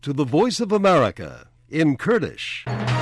to the Voice of America in Kurdish.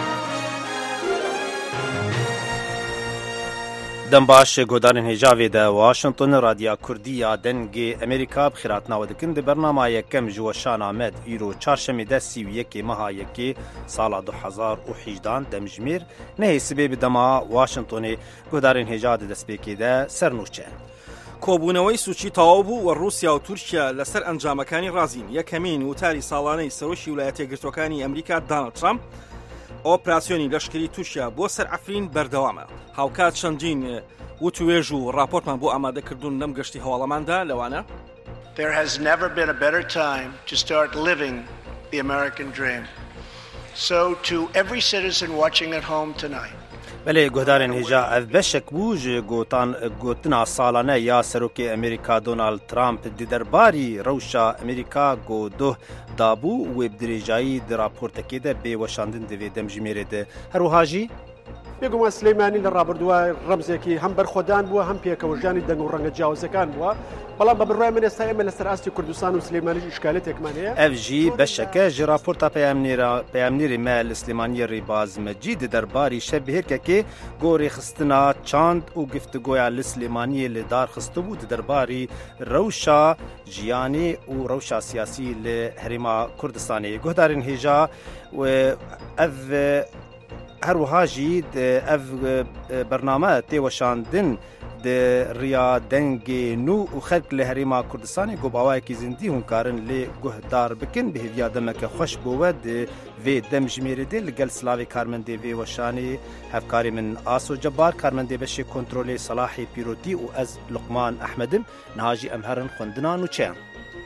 دم باش گودارن هجاوی ده واشنطن رادیا کردیا دنگ امریکا بخیراتنا ودکن ده برنامه یکم جوشان آمد ایرو چارشمی ده 31 ماه یکی سال 2018 دمجمیر نه سبب دما واشنطن گودارن هجاد دسپیکی ده سرنوچه کۆبوونەوەی سوچی تەواو بوو و رووسیا و تورکیا لەسەر ئەنجامەکانی ڕازین. یەکەمین وتاری ساڵانەی سەرۆکی ویلایەتە یەکگرتووەکانی ئەمریکا دۆناڵد ترامپ ئۆپراسیۆنی لەشکری تورکیا بۆ سەر ئەفرین بەردەوامە. هاوکات چەندین وتوێژ و راپۆرتمان بۆ ئامادەکردوون لەم گەشتی هەواڵەماندا لەوانە There has never been a better time to start living the American dream. So to every citizen watching at home tonight, بله گودارن هجا اف بشک بوج گوتنا سالانه یا سروکی امریکا دونالد ترامپ دی درباری روشا امریکا گو دو دابو و بدریجایی در راپورتکی ده به وشاندن دوی دمجمیره ده هروهاجی بێگومان سلەیمانی لە ڕابردووە ڕەمزێکی هەم بەرخۆدان بووە هەم پێکەوەژانی دەنگ و ڕەنگە جیاوازەکان بووە بەڵام بە بڕای من ئێستا ئێمە لەسەر ئاستی کوردستان و سلەیمانیش ئیشکالەتێکمان هەیە ئەف ژی بەشەکە ژ راپۆرتا پەیامنێری مە لە سلێمانی ڕێباز مەجید دەرباری شەب هێرکەکێ گۆڕی خستنا چاند و گفتگۆیان لە سلێمانی لە دارخستە بوو دەرباری ڕەوشا ژیانی و ڕەوشا سیاسی لە هەرێما کوردستانی گۆدارن هێژا و ئەف هەروەهاژی ئەف بەرنامە تێوەشاندن ریا دنگ نو و خلق له هریما کردستان گو باوای کی زندی هونکارن له گهدار بکن به هدیه دمک خوش بود و دم جمیره دل گل سلاوی کارمنده و وشانی هفکاری من آسو جبار کارمنده بشه کنترل صلاحی پیروتی و از لقمان احمدم نهاجی امهرن خوندنا نو چه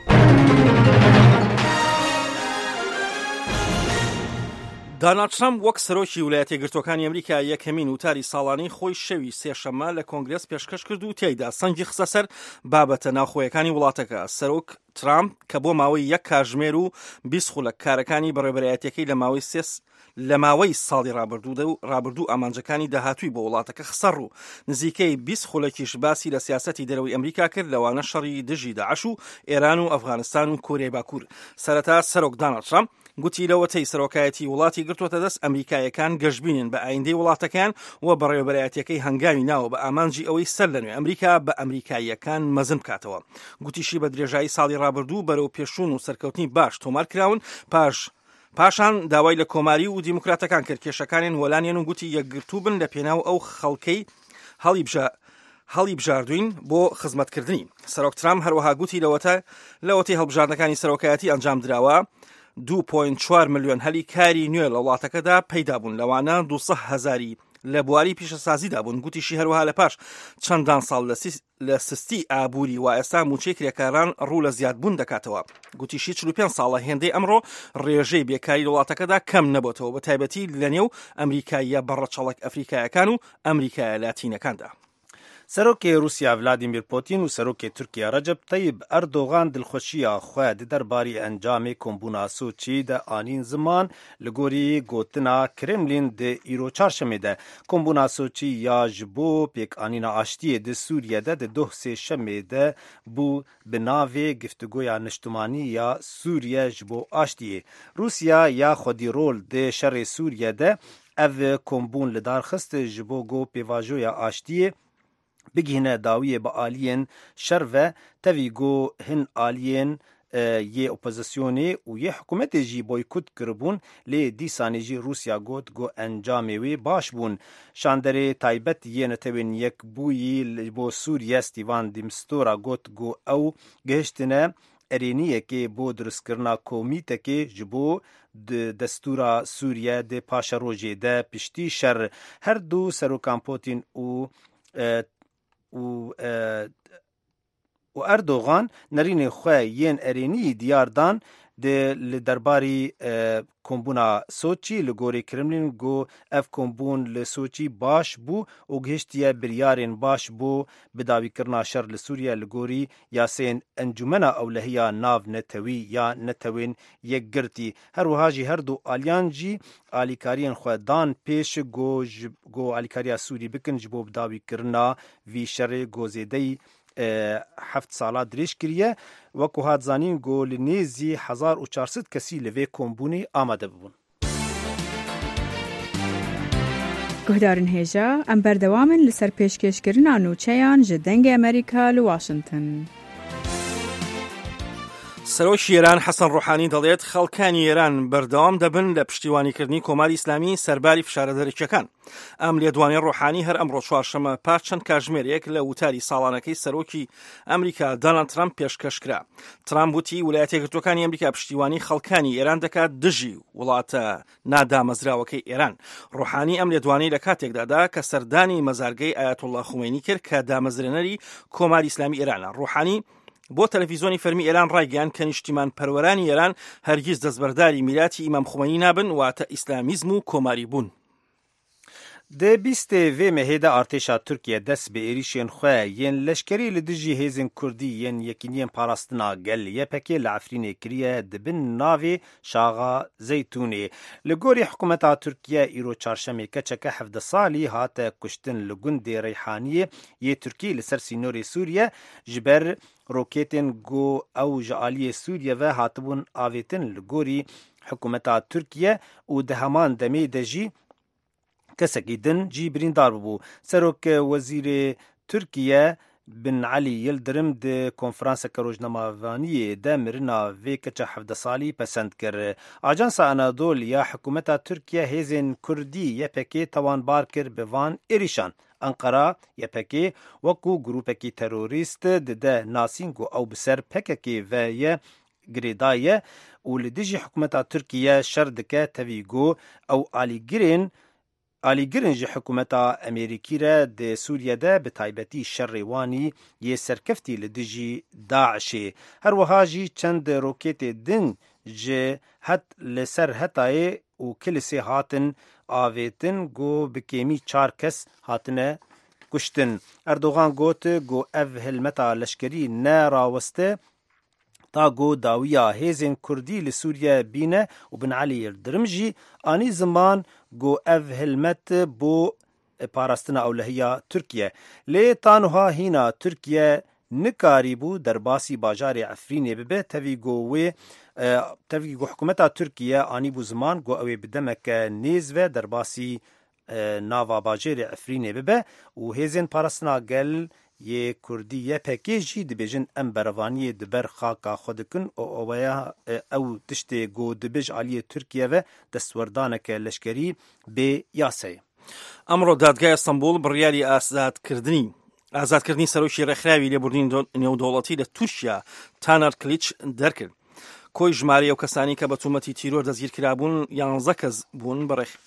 دۆناڵد ترامپ وەک سەرۆکی ویلایەتە یەکگرتووەکانی ئەمریکا یەکەمین وتاری ساڵانەی خۆی شەوی سێشەممە لە کۆنگرێس پێشکەش کرد و تێیدا سەنگی خستە سەر بابەتە ناوخۆیەکانی وڵاتەکە. سەرۆک ترامپ کە بۆ ماوەی یەک کاتژمێر و 20 خولەک کارەکانی بەڕێوەبەرایەتیەکەی لە ماوەی ساڵی ڕابردوو ئامانجەکانی داهاتووی بۆ وڵاتەکە خسەڕ و نزیکەی 20 خولەکیش باسی لە سیاسەتی دەرەوەی ئەمریکا کرد لەوانە شەڕی دژی داعش و ئێران و ئەفغانستان و کۆریای باکوور. سەرەتا سەرۆک دۆناڵد ترامپ گوتی لەوەتەی سەرۆکایەتی وڵاتی گرتووەتە دەست ئەمریکایەکان گەشتبینن بە ئایندەی وڵاتەکان و بەڕێوەبەرایەتیەکەی هەنگاوی ناوە بە ئامانجی ئەوەی سەر لە نوێ ئەمریکا بە ئەمریکاییەکان مەزن بکاتەوە. گوتیشی بە درێژایی ساڵی ڕابردوو بەرەو پێشوون و سەرکەوتنی باش تۆمار کراون پاشان داوای لە کۆماری و دیموکراتەکان کرد کێشەکانیان وەلانیان و گوتی یەکگرتوو بن لە پێناو ئەو خەڵکەی هەڵی بژاردوین بۆ خزمەتکردنی. سەرۆک ترامپ هەروەها گوتی لەوەتەی هەڵبژاردنەکانی سەرۆکایەتی ئەنجام دراوە 2.4 ملیۆن هەلی کاری نوێ لە وڵاتەکەدا پەیدا بوون لەوانە 200,000 لە بواری پیشەسازیدا بوون. گوتیشی هەروەها لە پاش چەندان ساڵ لە سستی ئابووری و ئێستا موچەی کرێکاران ڕوو لە زیادبوون دەکاتەوە. گوتیشی 45 ساڵە هێندەی ئەمڕۆ ڕێژەی بێکاری وڵاتەکەدا کەم نەبووتەوە بە تایبەتی لەنێو ئەمریکاییە بەڕەچەڵک ئەفریکایەکان و ئەمریکایە لاتینەکاندا. سەرۆکی رووسیا ڤلادیمیر پۆتین و سەرۆکی تورکیا ڕەجەب تەیب ئەردۆغان دڵخۆشیە خۆی دەرباری ئەنجامی کۆمبوونا سوچی دە ئانین زمان لە گۆری گوتنا کرملین دە ئیرۆ چارشەمێدە کۆمبوونا سوچی یا ji بۆ پێکئانینا ئاشتیە دە سووریەدە دە دۆ سێشەمێدە بوو بە ناوێ گفتگۆیا نیشتمانی یا سووریە ji بۆ ئاشتیە رووسیا یا خۆدیڕۆل دە شەڕێ سووریەدە ئەv کۆمبوون لە دارخست ji بۆ گۆ پێواژۆیا ئاشتیە بگهینه داویه با آلیین شر تاوی گو هن آلیین یه اپوزیسیونی و یه حکومت جی بایکوت کربون لی دیسانی جی روسیا گوت گو انجامی وی باش بون شاندره تایبت یه نتوین یک بویی بو سوریه استیوان دیمستورا گوت گو او گهشتنه ارینیه که بو درست کرنا کومیته که جبو دستورا سوریه ده پاشا روژه ده پشتی شر هر دو سروکان پوتین و اردوغان نرین خواه ین ارینی دیاردان ده لدرباری کۆمبوونا سۆچی لە گۆرەی کرملین گۆ ئەف کۆمبوون لە سۆچی باش بوو و گەشتیە بریارên باش بۆ بداویکردنا شەڕ لە سووریا لە گۆری یاسێن ئەنجومەنا ئەولەهیە ناو نەتەوی یا نەتەوێن یەکگرتی هەروەها ژی هەردوو ئالیان جی ئالیکاریان خۆ دان پێش گۆ ئالیکاریە سووری بکن ji بۆ بداویکردنا vî şerê gozêdeyî 7 سالا درێژ کردیە وەکو هاتزانین گۆ لە نێزی 1400 کەسی لەوێ کۆمبوونی ئامادە ببوون. گوهدارن هێژە ئەم بەردەوامن لەسەر پێشکەشکردنا نوچەیان ji dengê ئەمریکا لە واشنگتن. سەرۆکی ئێران حەسەن ڕوحانی دەڵێت خەڵکانی ئێران بەردەوام دەبن لە پشتیوانیکردنی کۆماری ئیسلامی سەرباری فشارە دەرەکیەکان. ئەم لێدوانەی ڕوحانی هەر ئەمڕۆ چوارشەممە پاش چەند کاتژمێرێک لە وتاری ساڵانەکەی سەرۆکی ئەمریکا دۆناڵد ترامپ پێشکەشکرا. ترامپ وتی ویلایەتە یەکگرتووەکانی ئەمریکا پشتیوانی خەڵکانی ئێران دەکات دژی وڵاتە نادامەزراوەکەی ئێران. ڕوحانی ئەم لێدوانەی لە کاتێکدادا کە سەردانی مەزارگەی ئایەتوڵڵا خومینی کرد کە دامەزرێنەری کۆماری ئیسلامی ئێرانە. ڕوحانی بۆ تەلەڤیزۆنی فەرمی ئێران ڕایگەیاند کە نیشتیمان پەروەرانی ئێران هەرگیز دەستبەرداری میلاتی ئیمام خومینی نابن واتە ئیسلامیزم و کۆماری بوون. Di bîstê vê mehê de artêşa Tirkiye dest bi êrişên xwe yên leşkerî li dijî hêzên Kurdî yên yekîniyên parastina gel YPG li Efrînê kiriye dibin navê Şaxa Zeytûnê. Li gorî hikûmeta Tirkiye îro çarşemê keçeke 17 salî hate kuştin li gundê Reyhaniyê yê Tirkî li ser sînorê Sûriye ji ber rokêtên got ew ji aliyê Sûriye ve hatibûn avêtin li gorî hikûmeta Tirkiye û di heman demê de jî kesekî din cî birîndar bû. Serok Wezîrê Tirkiye Bin Alî Yildirim di konferanseka rojnamavaniyê de mirina vê keça 17 salî pesend kir. Ajansa Anadoluya hikûmeta Tirkiye hêzên Kurdî YPG tawanbar kir bi van êrîşan. Ankara YPG wekû grûpekî terorîst dide nasîn ku ew bi ser PKK ve ye girêdaye û li dijî hikûmeta Tirkiye şer dike tevî got ew alîgirin ji hikûmeta Amerîkî re di Sûriye'de bi taybetî şerê wanî yê serkeftî li dijî Daişê. Her wiha jî çend rokêtê din ji li ser Hetayê û Kilisê hatin avêtin got bi kêmî 4 kes hatine kuştin. Erdogan got ev hilmeta leşkerî ne raweste تا گو داویا هێزên Kurdî li Sûriye bîne û Bin Alî Yildirim jî anî ziman got ev hilmet bo parastina ewlehiya Tirkiye. Lê tanûha hîna Tirkiye nikarîbû derbasî bajarê Efrînê bibe tevî got hikûmeta Tirkiye anî bû ziman got ew ê bi demeke nêz ve derbasî nava bajarê Efrînê bibe û hêzên parastina gel yê Kurdî YPG jî dibêjin em berevaniyê di ber xaka xwe dikin û ew tiştê got dibêj aliyê Tirkiye ve destwerdaneke leşkerî bê yasayê. ئەمڕۆ دادگای ئەستەمبوڵ بڕیاری ئازادکردنی سەرۆکی ڕێکخراوی لێبوردنی نێودەوڵەتی لە تورکیا تانەر کلیچ دەرکرد. کۆی ژمارە ئەو کەسانی کە بە تومەتی تیرۆر دەستگیر کرابوون 11 کەس بوون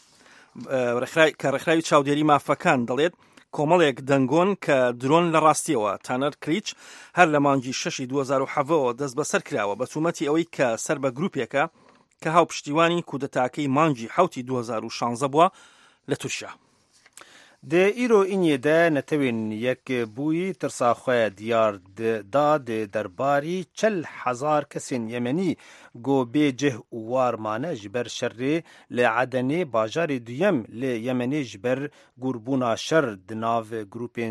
کە ڕێکخراوی چاودێری مافەکان دەڵێت کۆمەڵێک دەنگۆن کە درۆن لە ڕاستیەوە. تانەر کلیچ هەر لە مانگی 6 2007 دەست بەسەر کراوە بە تومەتی ئەوەی کە سەر بە گروپێکە کە هاو پشتیوانی کودەتاکەی مانگی 7 2016 بووە لە تورکیا. Di îro îniyê de netewên yekbûyî tirsa xwe diyar da di derbarî 40,000 kesên Yemenî got bê cih û war mane ji ber şerê li Edenê bajarê duyem li Yemenê ji ber gûrbûna şer di nav grûpên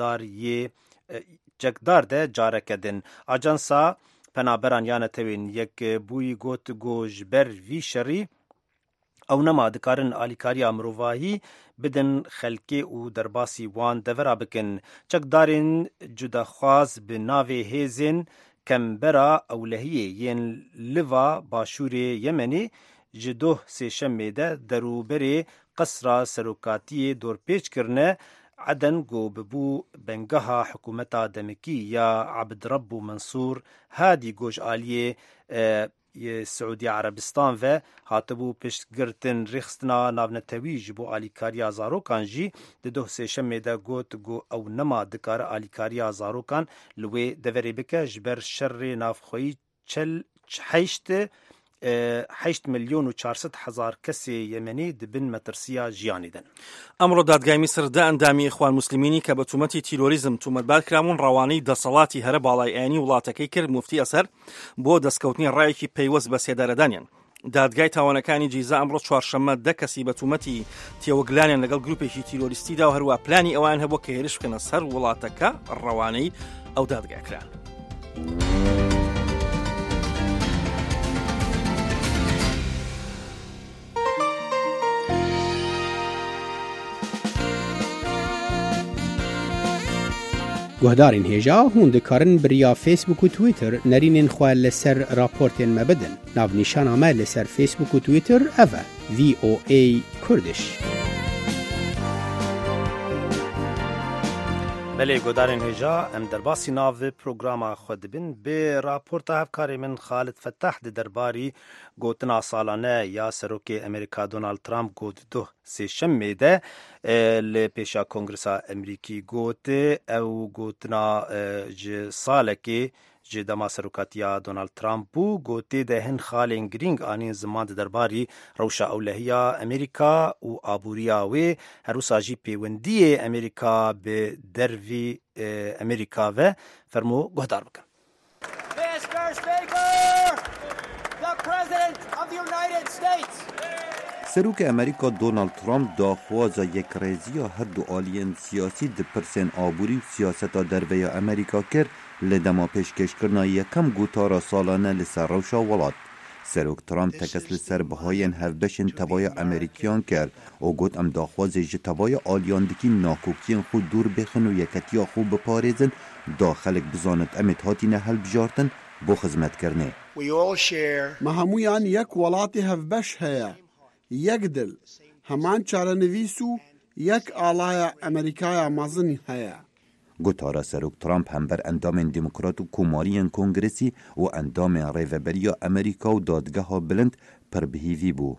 çekdar de careke din. Ajansa penaberan ya netewên yekbûyî got ji ber vî şerî ew nema dikarin alîkariya mirovahî bidin xelkê û derbasî wan devera bikin. Çekdarên cudaxwaz bi navê hêzên kembera ewlehiyê yên liva başûrê Yemenê ji doh sêşemê de derûberê qesra serokatiyê dorpêç kirine. Eden got bibû bengeha hikûmeta demekî ya Abdirabû Mensûr hadî goj aliyê Suudi Arabistan ve hatibû piştgirtin rêxistina navnetewî ji bo alîkariya zarokan jî di doh sêşemê de got ew nema dikare alîkariya zarokan li wê deverê bike ji ber şerê navxweyî 8 milyon و 400,000 kesê Yemenî dibin metirsiya jiyanê din. ئەمڕۆ دادگای میسر دا ئەندامی ئیخوان موسلیمینی کە بە تومەتی تیرۆریزم تومەتبار کرابوون ڕەوانەی دەسەڵاتی هەرە باڵای ئاینی وڵاتەکەی کرد موفتی ئەسەر بۆ دەستکەوتنی ڕایەکی پەیوەست بە سێدارەدانیان. دادگای تاوانەکانی جیزا ئەمڕۆ چوارشەممە 10 کەسی بە تومەتی تێوەگلانیان لەگەڵ گروپێکی تیرۆریستی دا و هەروە پلانی ئەوان هەبوو کە هێرش بکەنە سەر وڵاتەکە ڕەوانەی ئەو دادگاکران. گهدارین هێژا هون دikarin biriya Facebook û Twitter nerînên xwe li ser raportên me bidin. Navnîşana me li ser Facebook û Twitter ev e VOA Kurdish. بله گودارین هجا ام درباسی ناو پروگراما خود بین به راپورت هفکاری من خالد فتح ده درباری گوتنا سالانه یا سروک امریکا دونالد ترامپ گوت دو سی شمی ده لپیشا کنگرسا امریکی گوت او گوتنا سالکی جه دما سروکاتیا دونالد ترامپ بو گوتی ده هن خالین گرینگ آنین زمان ده درباری روشا اولهیا امریکا و آبوریا و هروسا جی پیوندی امریکا به دروی امریکا و فرمو گهدار بکن. Mr. Speaker, the President of the United States. سروک امریکا دونالد ترامپ داخوازا یک ریزیا هر دو آلین سیاسی دپرسن آبوری و سیاستا دروی امریکا کر لدما پیشکش کرنا یکم گوتارا سالانه لسر روشا ولاد. سروک ترامپ تکس لسر بهاین هفبشن تبای امریکیان کرد و گوت ام داخوازی جه تبای آلیاندکی ناکوکین خود دور بخن و یکتیا خوب بپارزن داخلک بزانت امت هاتین هل بجارتن بو خدمت کرنه. ما همویان یک ولاتی هفبش هیا یک دل همان چارنویسو یک آلای امریکای مازنی هیا. گوتارا سروک ترامپ هم بر اندام دموکرات و کمارین کنگرسی و اندام ریوبریا امریکا و دادگاه ها بلند پر بهیوی بو.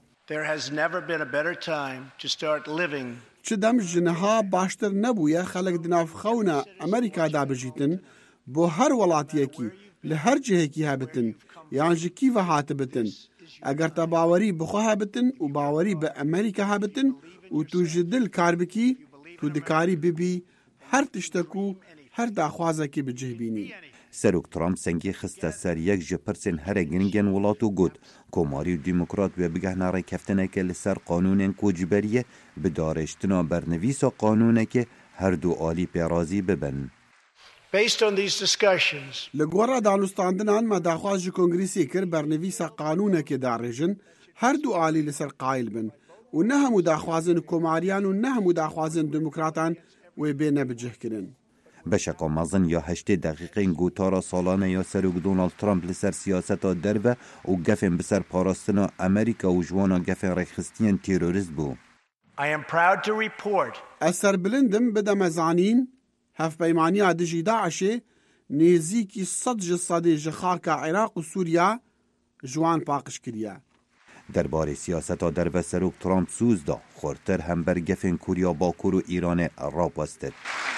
چه دم جنها باشتر نبویه خلق دناف خونا امریکا دا بجیتن بو هر ولاتیه کی لهر جهه کی هبتن یعنی کی و هاتبتن اگر تا باوری بخوا هبتن و باوری به امریکا هبتن و تو جدل کار بکی تو دکاری ببی هر تشتکو هر داخوازه کی بجه بینی. سروک ترامپ سنگی خسته سر یک جپرسن هر گرینگن ولاتو گود کماری و دیموکرات و بگه ناره کفتنه که لسر قانون کوجبریه بدارشتنا برنویس قانونه که هر دو آلی پیرازی ببن. لگورا دانستاندنان ما داخواز کنگریسی کر برنویس قانونه که دارجن هر دو آلی لسر قائل بن و نه هم داخوازن کماریان و نه هم داخوازن دموکراتان و بینه بجه کرن. بشکا مزن یا 8 دقیقه گوتارا سالانه یا سروک دونالد ترامپ لسر سیاستا دربه و گفن بسر پاراستنا امریکا و جوانا گفن ریخستین تیروریست بو. اثر بلندم بدم زانین هف پیمانی آدجی داعشه نیزی کی صد جسادی جخاک عراق و سوریا جوان پاقش کریا. درباره سیاستا در سروک ترامپ سوز دا خورتر هم بر گفن کوریا باکور و ایران را پاستد.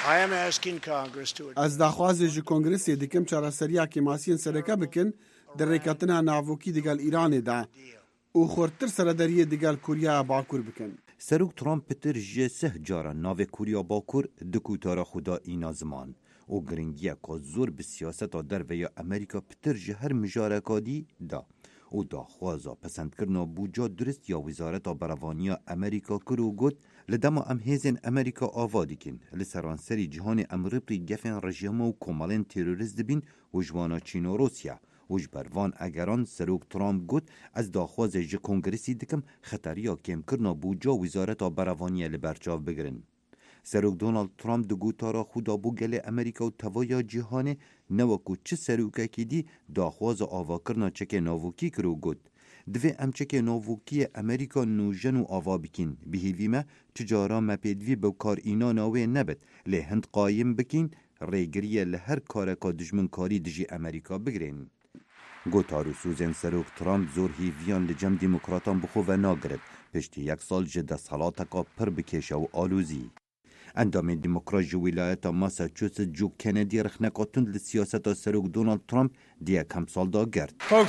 از داخوازی کنگرسی دکم چرا سریا که ماسین سرکه بکن در ریکاتنا ناوکی دیگل ایران دا و خورتر سردریه دیگل کوریا باکور بکن. سروک ترامپ پتر جه 3 جارا ناو کوریا باکور دکوتارا خدا اینا زمان و گرنگیه که زور به سیاستا در ویا امریکا پتر جه هر مجارکادی دا او داخوازا پسند کرنا بوجا درست یا وزارت بروانیا امریکا کرو گود لدما ام هیزن امریکا آوادی کن لسرانسری جهان امریقی گفن رژیم و کمالین تروریست بین و جوانا چین و روسیا و جبروان اگران سروک ترامپ گود از داخواز جه کنگرسی دکم خطریا کم کرنا بوجا وزارت بروانیا لبرچاو بگرن. سروک دونالد ترامپ دو گوتارا خدا بو گل امریکا و توایا جهان نوکو چه سروکه که دی داخواز آوا کرنا چکه ناوکی کرو گود. دوی ام چکه ناوکی امریکا نوژن و آوا بکین بهیوی ما تجارا مپیدوی بوکار اینا ناوی نبت لی هند قایم بکین ریگریه لهر کارکا دجمن کاری دجی امریکا بگرین. گوتارو سوزن سروک ترامپ زور هیویان لجم دیموکراتان بخو و ناگرد پشتی 1 سال جده سالاتکا پر بکشه و آلوزی. اندام دموکرات جو ولایت ماساچوست جو کندی رخنکاتون لسیاست سروک دونالد ترامپ دیگه کم سال دا گرد.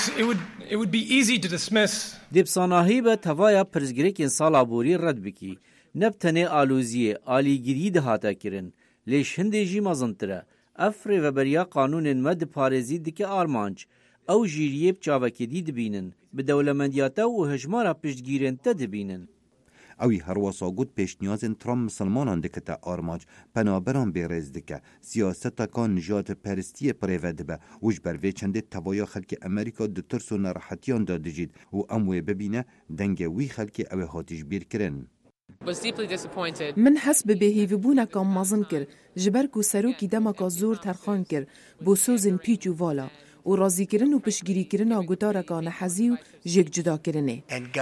دیبساناهی به توای پرزگریک انسال عبوری رد بکی نبتنه آلوزیه آلیگیری ده هاتا کرن لیش هنده جی مازنتره افره و بریا قانون مد پارزی دکه آرمانج او جیریه بچاوکی دی دبینن به دولمندیاتا و هجمارا پشتگیرن تا دبینن. ئەوی هەروەسا گوت پێشنیازên ترامپ مسلمانان دکەتە ئارماج پەنابەران بێڕێز دکە سیاسەتەکان نژاتە پەرستیە پرێڤە دبە و ji ber vê çendê tevaya xelkê Amerîka di tirs û nerehetiyan da dijît û em wê bibîne dengê wî xelkê ew ê hatî ji bîr kirin. من حس به بهیوبوونەکە مەزن کرد ji ber ku serokî demeka zor terxan kir bo sozên pîç û vala û razîkirin û piştgirîkirina gutareka nehezî û jêkcudakirinê.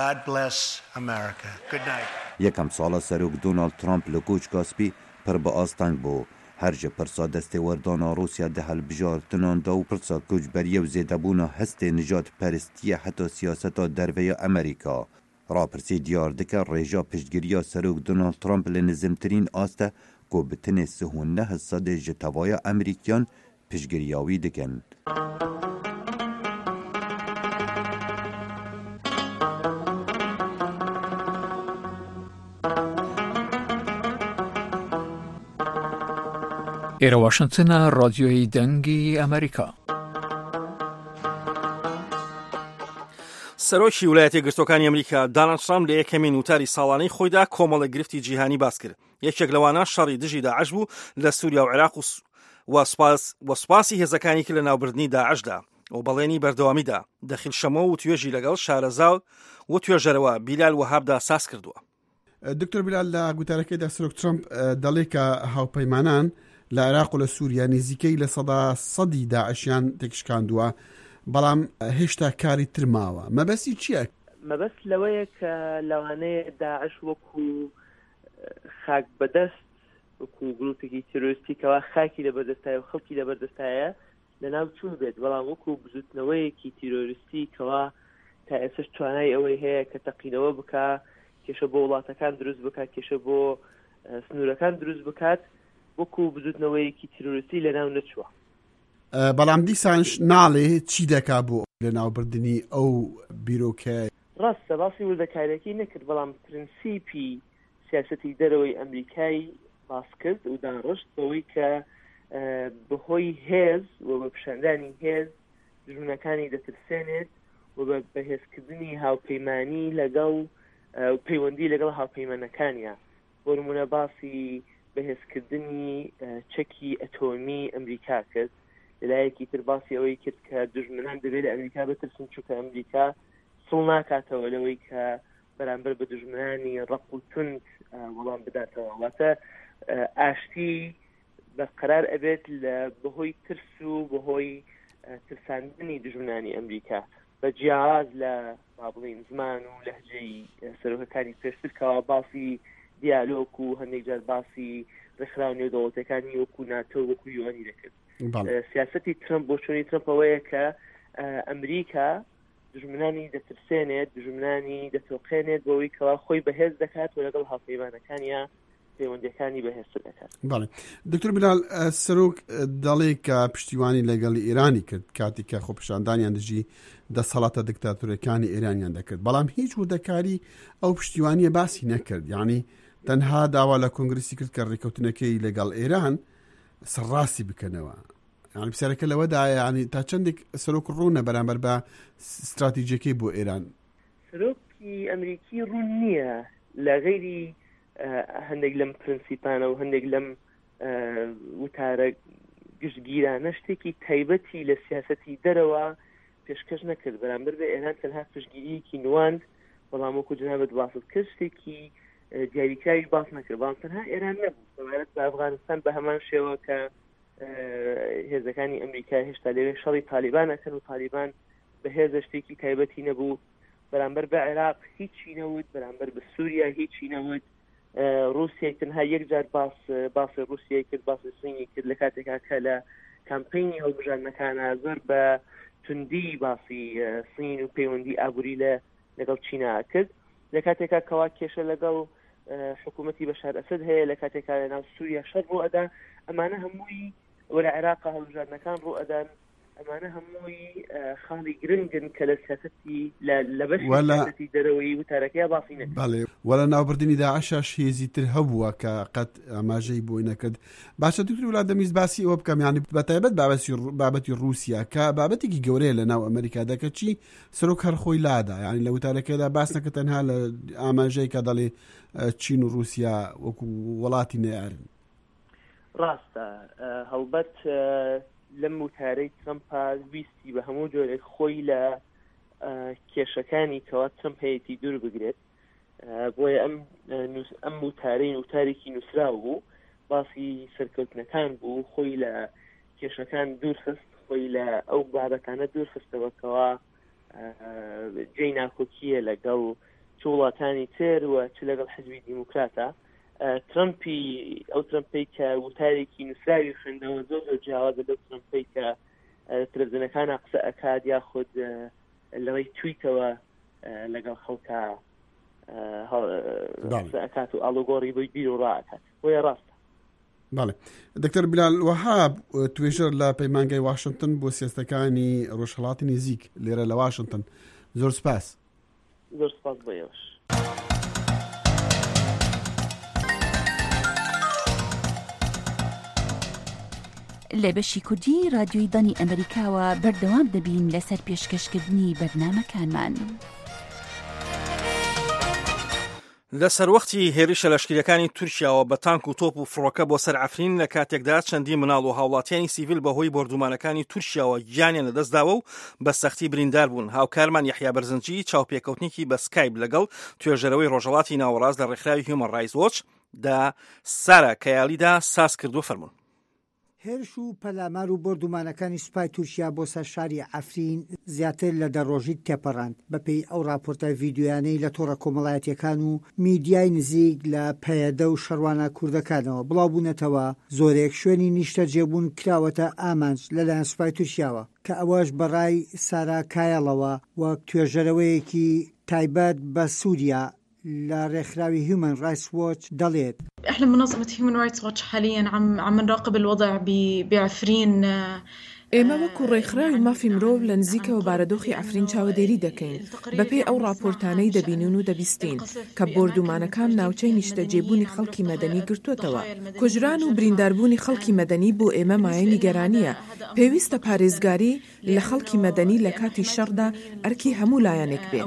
Yekam sala serok Donald Trump li koçka spî pir bi asteng bû. Her ji pirsa destêwerdana Rûsya di helbijartinan da û pirsa koçberiye û zêdebûna hestê nijat perstiye heta siyaseta derveya Amerîka. Rapirsî diyar dike rêja piştgiriya serok Donald Trump li nizimtirîn aste ku bi tinê 39 sedê ji tevaya Amerîkyan piştgiriya wî dikin. ئێرە واشنگتنە ڕادیۆی دەنگی ئەمریکا. سەرۆکی ویلایەتە یەکگرتووەکانی ئەمریکا دۆناڵد ترامپ لە یەکەمین وتاری ساڵانەی خۆیدا کۆمەڵە گرفتی جیهانی باس کرد. یەکێک لەوانە شەڕی دژی داعش بوو لە سووریا و عێراق و سوپاسی هێزەکانی کرد لە ناوبردنی داعشدا و بەڵێنی بەردەوامیدا دەخیلشەمەوە و توێژی لەگەڵ شارەزا و توێژەرەوە بیلال وەهابدا ساس کردووە. دکتۆر بیلال لە گوتارەکەیدا سەرۆک ترامپ دەڵێ کە هاوپەیمانان لە عێراق و لە سووریا نزیکەی لە سەدی داعشیان تێکشکاندووە بەڵام هێشتا کاری تر ماوە. مەبەستی چییە؟ مەبەست لەوەیە کە لەوانەیە داعش وەکو خاک بەدەست وەکو گروپێکی تیرۆریستیکەوە خاکی لەبەردەستایە و خەڵکی لەبەردەستایە لەناو چوون بێت بەڵام وەکو بزوتنەوەیەکی تیرۆریستی کەوا تا ئێسش توانای ئەوەی هەیە کە تەقینەوە بکە کێشە بۆ وڵاتەکان دروست بکات کێشە بۆ سنوورەکان دروست بکات وەکو بزوتنەوەیەکی تیرۆریستی لەناو نەچووە. بەڵام دیسانش ناڵێ چی دەکا بۆ لەناوبردننی ئەو بیرۆکە؟ ڕاستە باسی وردەکارێکی نەکرد بەڵام پرینسیپی سیاسەتی دەرەوەی ئەمریکای باس کرد و داڕشت بەوەی کە بەهۆی هێز و بە پیشاندانی هێز دژمنەکانی دەترسێنێت و بە بەهێزکردنی هاوپەیمانی لەگەڵ پەیوەندی لەگەڵ هاوپەیمانەکانیە. بۆ نمونە باسی بەهێزکردنی چەکی ئەتۆمی ئەمریکا کرد لەلایەکی تر باسی ئەوەی کرد کە دژمنان دەبێت لە ئەمریکا بترسن چونکە ئەمریکا سڵ ناکاتەوە لەوەی کە بەرامبەر بە دژمنانی ڕق و تند وەڵام بداتەوە. واتە ئاشتی بەقەرار ئەبێت لە بەهۆی ترس و بەهۆی ترساندنی دژمنانی ئەمریکا بە جیاواز لە بڵین زمان و لەهجەی سەرۆکەکانی پێشتر کەوا باسی دیالۆگ و هەندێک جار باسی ڕێکخراوە نێودەوڵەتەکانی وەکو ناتۆ وەکو یوانی دەکرد. سیاسەتی ترامپ بۆ شوێنی ترامپ ئەوەیە کە ئەمریکا دژمنانی دەترسێنێت دژمنانی دەتۆقێنێت بۆەوەی کەوا خۆی بەهێز دەکات و لەگەڵ هاوپەیمانەکانیە پەیوەندیەکانی بەهێزتر دەکات. بەڵێ دکتۆر بیلال سەرۆک دەڵێ کە پشتیوانی لەگەڵ ئێرانی کرد کاتی کە خۆپیشاندانیان دژی دەسەڵاتە دیکتاتۆرەکانی ئێرانیان دەکرد بەڵام هیچ وردەکاری ئەو پشتیوانیە باسی نەکرد یعنی تەنها داوا لە کۆنگرسی کرد کە ڕێکەوتنەکەی لەگەڵ ئێران سەرڕاستی بکەنەوە. یعنی پرسیارەکە لەوەدا ینی تا چەندێک سەرۆک ڕوونە بەرامبەر بە استراتیژیەکەی بۆ ئێران؟ سەرۆکی ئەمریکی ڕوون نییە لە غەیری هەندێک لەم پرینسیپانە و هەندێک لەم وتارە گشتگیرانە شتێکی تایبەتی لە سیاسەتی دەرەوە پێشکەش نەکرد بەرامبەر بە ئێران تەنها پشتگیریەکی نواند بەڵام وەکو جنابەت باست کرد شتێکی دیاریکراوی باس نەکرد بەڵام تەنها ئێران نەبوو سەمارەت بە ئەفغانستان بە هەمان شێوە کە هێزەکانی ئەمریکا هێشتا لەوێ شەڕی تالیبانەکەن و تالیبان بە هێزە شتێکی تایبەتی نەبوو بەرامبەر بە عێراق هیچی نەوت بەرامبەر بە سووریا هیچی نەوت رووسیا تەنها یەک جار باسی رووسیای کرد باسی سینی کرد لە کاتێکا کە لە کامپینی هەڵبژاردنەکانە زۆر بە توندی باسی سین و پەیوەندی ئابووری لەگەڵ چینا کرد لە کاتێکا کەوا کێشە لەگەڵ حکوومەتی بەشار ئەسەد هەیە لە کاتێکا لە ناو سووریا شەڕ ڕوو ئەدا ئەمانە هەمووی وەرە عێراقا هەڵبژاردنەکان ڕوو ئەدان ئەمانە هەمووی خاڵی گرنگن کە لە سیاسەتی لە بەشی سیاسەتی دەرەوەی وتارەکەی باسی نەکرد. بەڵێ وەلە ناوبردننی داعشش هێزی تر هەبووە کە قەت ئاماژەی بۆی نەکرد. باشە دوتر وڵاتەمیز باسی ئەوە بکەم، یانی بەتایبەت بابەتی رووسیا کە بابەتێکی گەورەیە لە ناو ئەمریکا دەکە چی سەرۆک هەر خۆی لادا، یعنی لە وتارەکەدا باس نەکە تەنها لە ئاماژەی کە دەڵێ چین و رووسیا وەکو وڵاتی نەیارن. ڕاستە هەڵبەت لەم وتارەی ترەمپا ویستی بە هەموو جۆرێک خۆی لە کێشەکانی کەوا ترەمپ هەیەی دوور بگرێت، بۆیە ئەم وتارەی وتارێکی نووسراو بوو، باسی سەرکەوتنەکان بوو، خۆی لە کێشەکان دوورخست، خۆی لە ئەو بابەتانە دوورخستەوە کەوا جێی ناکۆکیە لەگەڵ چ وڵاتانی تر و چ لەگەڵ حزبی دیموکراتە. ترەمپی ئەو ترەمپەی کە وتارێکی نووسراوی خوێندەوە زۆر جیاوازە لەو ترەمپەی کە تەلەڤیزیۆنەکانە قسە ئەکات یاخود لەوەی تویتەوە لەگەڵ خەڵکە قسە ئەکات و ئاڵۆگۆڕی بۆی بیر و ڕائەکات، بۆیە ڕاستە. بەڵێ دکتۆر بلال وەهاب توێژەر لە پەیمانگای واشنگتن بۆ سیاستەکانی ڕۆژهەڵاتی نزیک لێرە لە واشنگتن، زۆر سپاس. زۆر سپاس بۆ ئێوەش. لە بەشی کوردی رادیۆی دانی ئەمریکاوە بەردەوام دەبین لەسەر پێشکەشکردنی بەرنامەکانمان. لە سەروەختی هێرشە لەشکریەکانی تورکیاوە بە تانک و تۆپ و فڕۆکە بۆ سەر عەفرین لە کاتێکدا چەندی مناڵ و هاوڵاتیانی سیڤیل بەهۆی بۆردومانەکانی تورکیاوە گیانیان لەدەستداوە و بە سەختی بریندار بوون. هاوکارمان یەحیا بەرزنجی چاوپێکەوتنێکی بە سکایپ لەگەڵ توێژەرەوەی ڕۆژهەڵاتی ناوەڕاست لە ڕێکخراوی هیومەن رایتس وۆچ دا سارا کەیالیدا ساس کردو فەرموون. هێرش و پەلامار و بۆردومانەکانی سوپای تورکیا بۆ سەر شاری عەفرین زیاتر لە دەڕۆژیت تێپەڕاند بەپێی ئەو راپۆرتە ڤیدیۆیانەی لە تۆڕە کۆمەڵایەتیەکان و میدیای نزیک لە پەیەدە و شەروانە کوردەکانەوە بڵاوبوونەتەوە زۆرێک شوێنی نیشتە جێبوون کراوەتە ئامانج لەلایەن سوپای تورکیاوە کە ئەوەش بەڕای سارا کایەڵەوە وەک توێژەرەوەیەکی تایبەت بە سووریا لا رخراوي هيومن رايتس ووتش دليت. احنا منظمة هيومن رايتس ووتش حاليا عم نراقب الوضع بعفرين. ئێمە وەکو ڕێکخراوی مافی مرۆڤ لە نزیکەوە بارەدۆخی عەفرین چاودێری دەکەین بەپێی ئەو راپۆرتانەی دەبینون و دەبیستین کە بۆردومانەکان ناوچەی نیشتەجێبوونی خەڵکی مەدەنی گرتووەتەوە. کوژران و برینداربوونی خەڵکی مەدەنی بۆ ئێمە مایەی نیگەرانیە. پێویستە پارێزگاری لە خەڵکی مەدەنی لە کاتی شەڕدا ئەرکی هەموو لایەنێک بێت.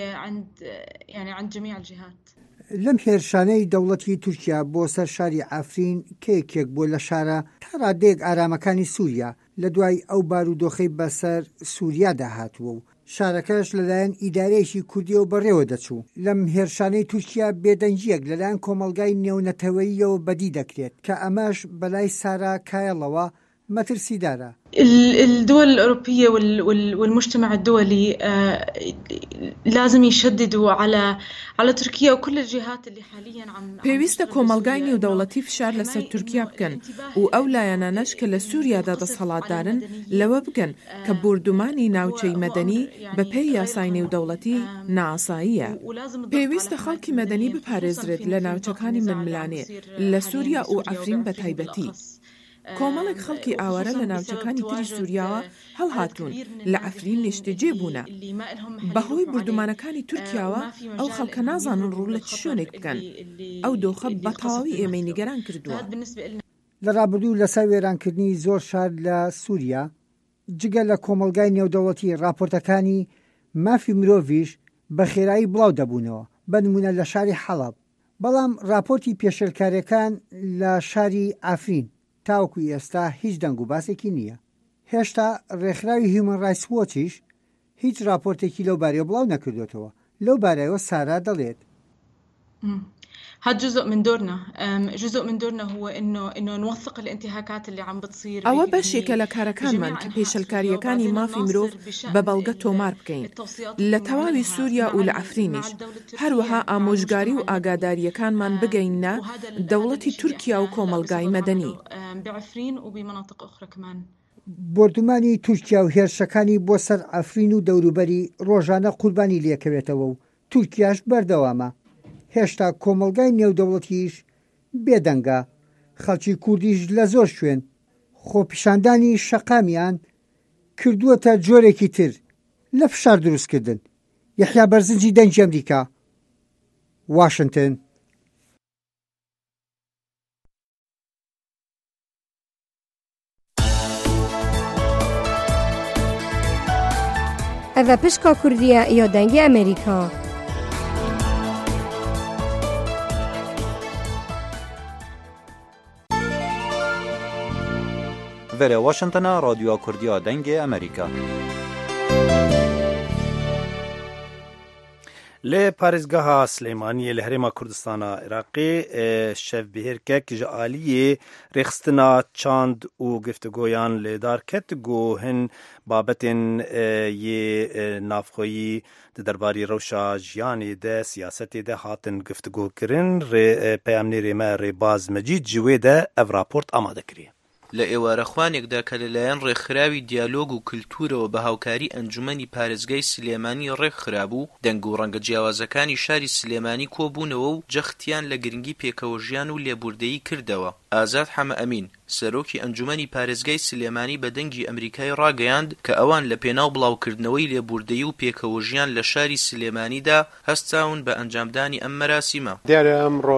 لەم هێرشانەی دەوڵەتی تورکیا بۆ سەر شاری عەفرین کێکێک بۆ لە شارە تا ڕادێک ئارامەکانی سووریا لە دوای ئەو بارودۆخەی بەسەر سووریا داهاتووە و شارەکەش لەلایەن ئیدارەیەکی کوردیە و بەڕێوە دەچوو. لەم هێرشانەی تورکیا بێدەنجیەک لەلایەن کۆمەلگای نێونەتەوەییەوە بەدی دەکرێت کە ئەمەش بەلای سارا کایەڵەوە مەترسیدارە. الدول الأوروبية والمجتمع الدولي لازم يشددوا على تركيا وكل الجهات اللي حاليا عم پێویستە کۆمەلگای نێودەوڵەتی فشار لەسەر تورکیا بکەن و ئەو لایەنانەش کە لە سووریادا دەسەڵاتدارن لەوە بگەن کە بۆردومانی ناوچەی مەدەنی بەپێی یاسای نێودەوڵەتی نائاساییە. پێویستە خەڵکی مەدەنی بپارێزرێت لە ناوچەکانی ململانێ لە سووریا و عەفرین بە تایبەتی. کۆمەڵێک خەڵکی ئاوارە لە ناوچەکانی تری سووریاوە هەڵهاتوون لە عەفرین نیشتەجێ بوونە. بەهۆی بردومانەکانی تورکیاوە ئەو خەڵکە نازانن ڕوو لە چ شوێنێک بکەن. ئەو دۆخە بە تەواوی ئێمەی نیگەران کردووە. لە ڕابردوو لەسەر وێرانکردنی زۆر شار لە سووریا جگە لە کۆمەلگای نێودەوڵەتی راپۆرتەکانی مافی مرۆڤیش بە خێرایی بڵاو دەبوونەوە بە نمونە لە شاری حەڵەب. بەڵام راپۆرتی پێشێلکاریەکان لە شاری عەفرین تاوەکو ئێستا هیچ دەنگ و باسێکی نییە. هێشتا ڕێکخراوی هیومەن رایتس وۆچیش هیچ راپۆرتێکی لەو بارەیە بڵاو نەکردوێتەوە. لەو بارەیەوە سارا دەڵێت هاد جزء من دورنا هو انه نوثق الانتهاكات اللي عم بتصير. ئەوە بەشێکە لە کارەکانمان کە پێشەلکاریەکانی مافی مرۆڤ بە بەڵگە تۆمار بکەین لە تەواوی سووریا و لە عەفرینیش. هەروەها ئامۆژگاری و ئاگاداریەکانمان بگەینە دەوڵەتی تورکیا و کۆمەلگای مەدەنی. بۆردومانی تورکیا و هێرشەکانی بۆ سەر عەفرین و دەوروبەری ڕۆژانە قوربانی لێکەوێتەوە و تورکیاش بەردەوامە. هێشتا کۆمەلگای نێودەوڵەتیش کردووەتە جۆرێکی تر لە فشار دروستکردن. یحیا بەرزنجی دەنگی ئەمریکا، واشنگتن. ئەڤە پشکا کوردیە یا دەنگی ئەمریکا. وەرە واشنگتنە رادیۆ کوردیا دەنگی ئەمریکا. لی پارێزگاها سلێمانیە لە هەرێما کوردستانە عێراقی شەڤبێرکێک ji aliyê rêxistina çand û giftugoyan lêdar ket got hin babetên yê navxweyî di derbarî rewşa jiyanê de siyasetê de hatin giftugokirin. Peyamnêrê me Rêbaz Mecîd ji wê de ev raport amade kiriye. لە ئێوارەخوانێکدا کە لەلایەن ڕێکخراوی دیالۆگ و کلتورەوە بە هاوکاری ئەنجومەنی پارێزگای سلێمانی ڕێکخرابوو دەنگ و ڕەنگە جیاوازەکانی شاری سلێمانی کۆبوونەوە و جەختیان لە گرنگی پێکەوە ژیان و لێبوردەیی کردەوە. ئازاد حەمە ئەمین سەرۆکی ئەنجومەنی پارێزگای سلێمانی بە دەنگی ئەمریکای ڕاگەیاند کە ئەوان لە پێناو بڵاوکردنەوەی لێبوردەیی و پێکەوە ژیان لە شاری سلێمانیدا هەستاون بە ئەنجامدانی ئەم مەراسیمە. دیارە ئەمڕۆ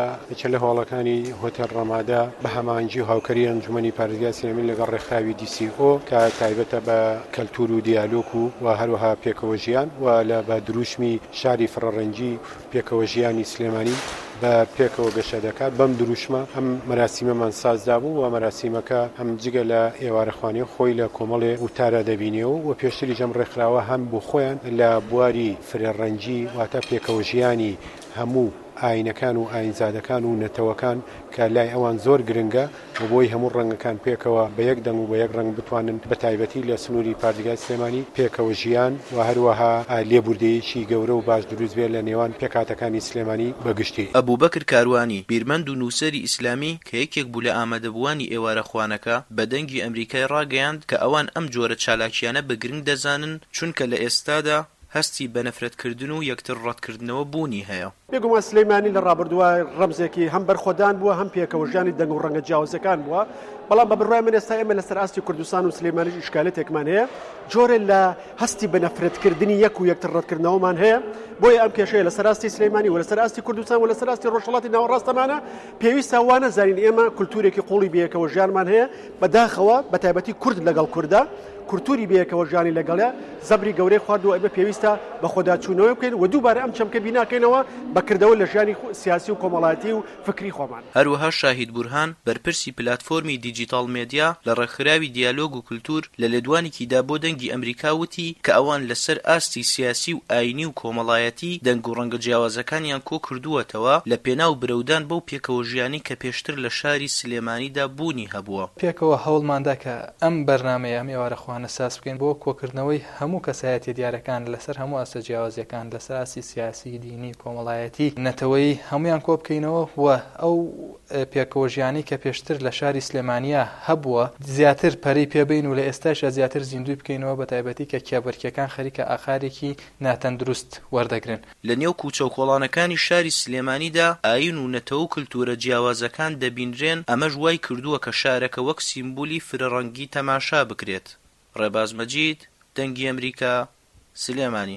لە هۆڵەکانی هۆتێل ڕەمادا بە هەمانجی و هاوکاری ئەنجومەنی پارێزگای سلێمانی لەگەڵ ڕێکخراوی DCO کە تایبەتە بە کەلتور و دیالۆگ و هەروەها پێکەوە ژیان و لە بە دروشمی شاری فڕەڕەنجی پێکەوە ژیانی سلێمانی بە پێکەوە گەشە دەکات. بەم دروشمە ئەم مەراسیمەمان سازدا بوو و مەراسیمەکە هەم جگە لە ئێوارەخوانی خۆی لە کۆمەڵێ وتارە دەبینێەوە و پێشتری جەم ڕێکخراوە هەم بۆ خۆیان لە بواری فرێڕەنجی واتە پێکەوە ژیانی هەموو ئاینەکان و ئاینزادەکان و نەتەوەکان کە لای ئەوان زۆر گرنگە و بۆی هەموو ڕەنگەکان پێکەوە بە یەک دەنگ و بە یەک ڕەنگ بتوانن بە تایبەتی لە سنووری پارێزگای سلێمانی پێکەوە ژیان و هەروەها لێبوردەیەکی گەورە و باش دروست بێت لە نێوان پێکاتەکانی سلێمانی بەگشتی. ئەبوبەکر کاروانی بیرمەند و نووسەری ئیسلامی کە یەکێک بوو لە ئامادەبووانی ئێوارەخوانەکە بە دەنگی ئەمریکای ڕاگەیاند کە ئەوان ئەم جۆرە چالاکیانە بە گرنگ دەزانن چونکە لە ئێستادا هەستی بە نەفرەتکردن و یەکتر ڕەتکردنەوە بوونی هەیە. بێگومان سلێمانی لە ڕابردووە ڕەمزێکی هەم بەرخۆدان بووە هەم پێکەوە ژیانی دەنگ و ڕەنگە جیاوازەکان بووە. بەڵام بە بڕای من ئێستا ئێمە لەسەر ئاستی کوردستان و سلێمانیش ئیشکالەتێکمان هەیە جۆرە لە هەستی بە نەفرەتکردنی یەک و یەکتر ڕەتکردنەوەمان هەیە. بۆیە ئەم کێشەیە لەسەر ئاستی سلێمانی و لەسەر ئاستی کوردستان و لەسەر ئاستی ڕۆژهەڵاتی ناوەڕاستەمانە پێویستە وانە زانین ئێمە کولتورێکی قوڵی بەیەکەوە ژیانمان هەیە بەداخەوە بە تایبەتی کورد لەگەڵ کووردا کورتوری بەیەکەوە ژیانی لەگەڵە زەبری گەورەی خواردووە ئەمە پێویستە بە خۆداچوونەوەی بکەین و دووبارە ئەم چەمکە بیناکەینەوە بەکردەوە لە ژیانی سیاسی و کۆمەڵایەتی و فکری خۆمان. هەروەها شاهید بورهان بەرپرسی پلاتفۆرمی دیجیتال مێدیا لە ڕێکخراوی دیالۆگ و کولتور لە لێدوانێکیدا بۆ دەنگی ئەمریکا وتی کە ئەوان لەسەر ئاستی سیاسی و ئاینی و کۆمەڵایەتی دەنگ و ڕەنگە جیاوازەکانیان کۆ کردووەتەوە لە پێناو برەودان بەو پێکەوە ژیانی کە پێشتر لە شاری سلێمانیدا بوونی هەبووە. پێکەوە هەوڵماندا کە ئەم بەرنامەیە ئەم ئێوارەخوانە ساز بکەین بۆ کۆکردنەوەی هەموو کەسایەتی دیارەکان لەسەر هەموو ئاستە جیاوازیەکان لەسەر ئاسی سیاسی دینی کۆمەڵایەتی نەتەوەی هەمویان کۆ بکەینەوە و ئەو پێکەوە ژیانی کە پێشتر لە شاری سلێمانیا هەبووە زیاتر پەری پێبین و لە ئێستاشە زیاتر زیندوی بکەینەوە بە تایبەتی کە کێبەرکیەکان خەریکە ئاخارێکی ناتەندروست وەردەگرن. لە نێو کوچە و کۆڵانەکانی شاری سلێمانیدا ئاین و نەتەوە و کلتورە جیاوازەکان دەبینرێن ئەمەش وای کردووە کە شارەکە وەک سیمبولی فرەڕەنگی تەماشا بکرێت. ڕێباز مەجید دەنگی ئەمریکا سلێمانی.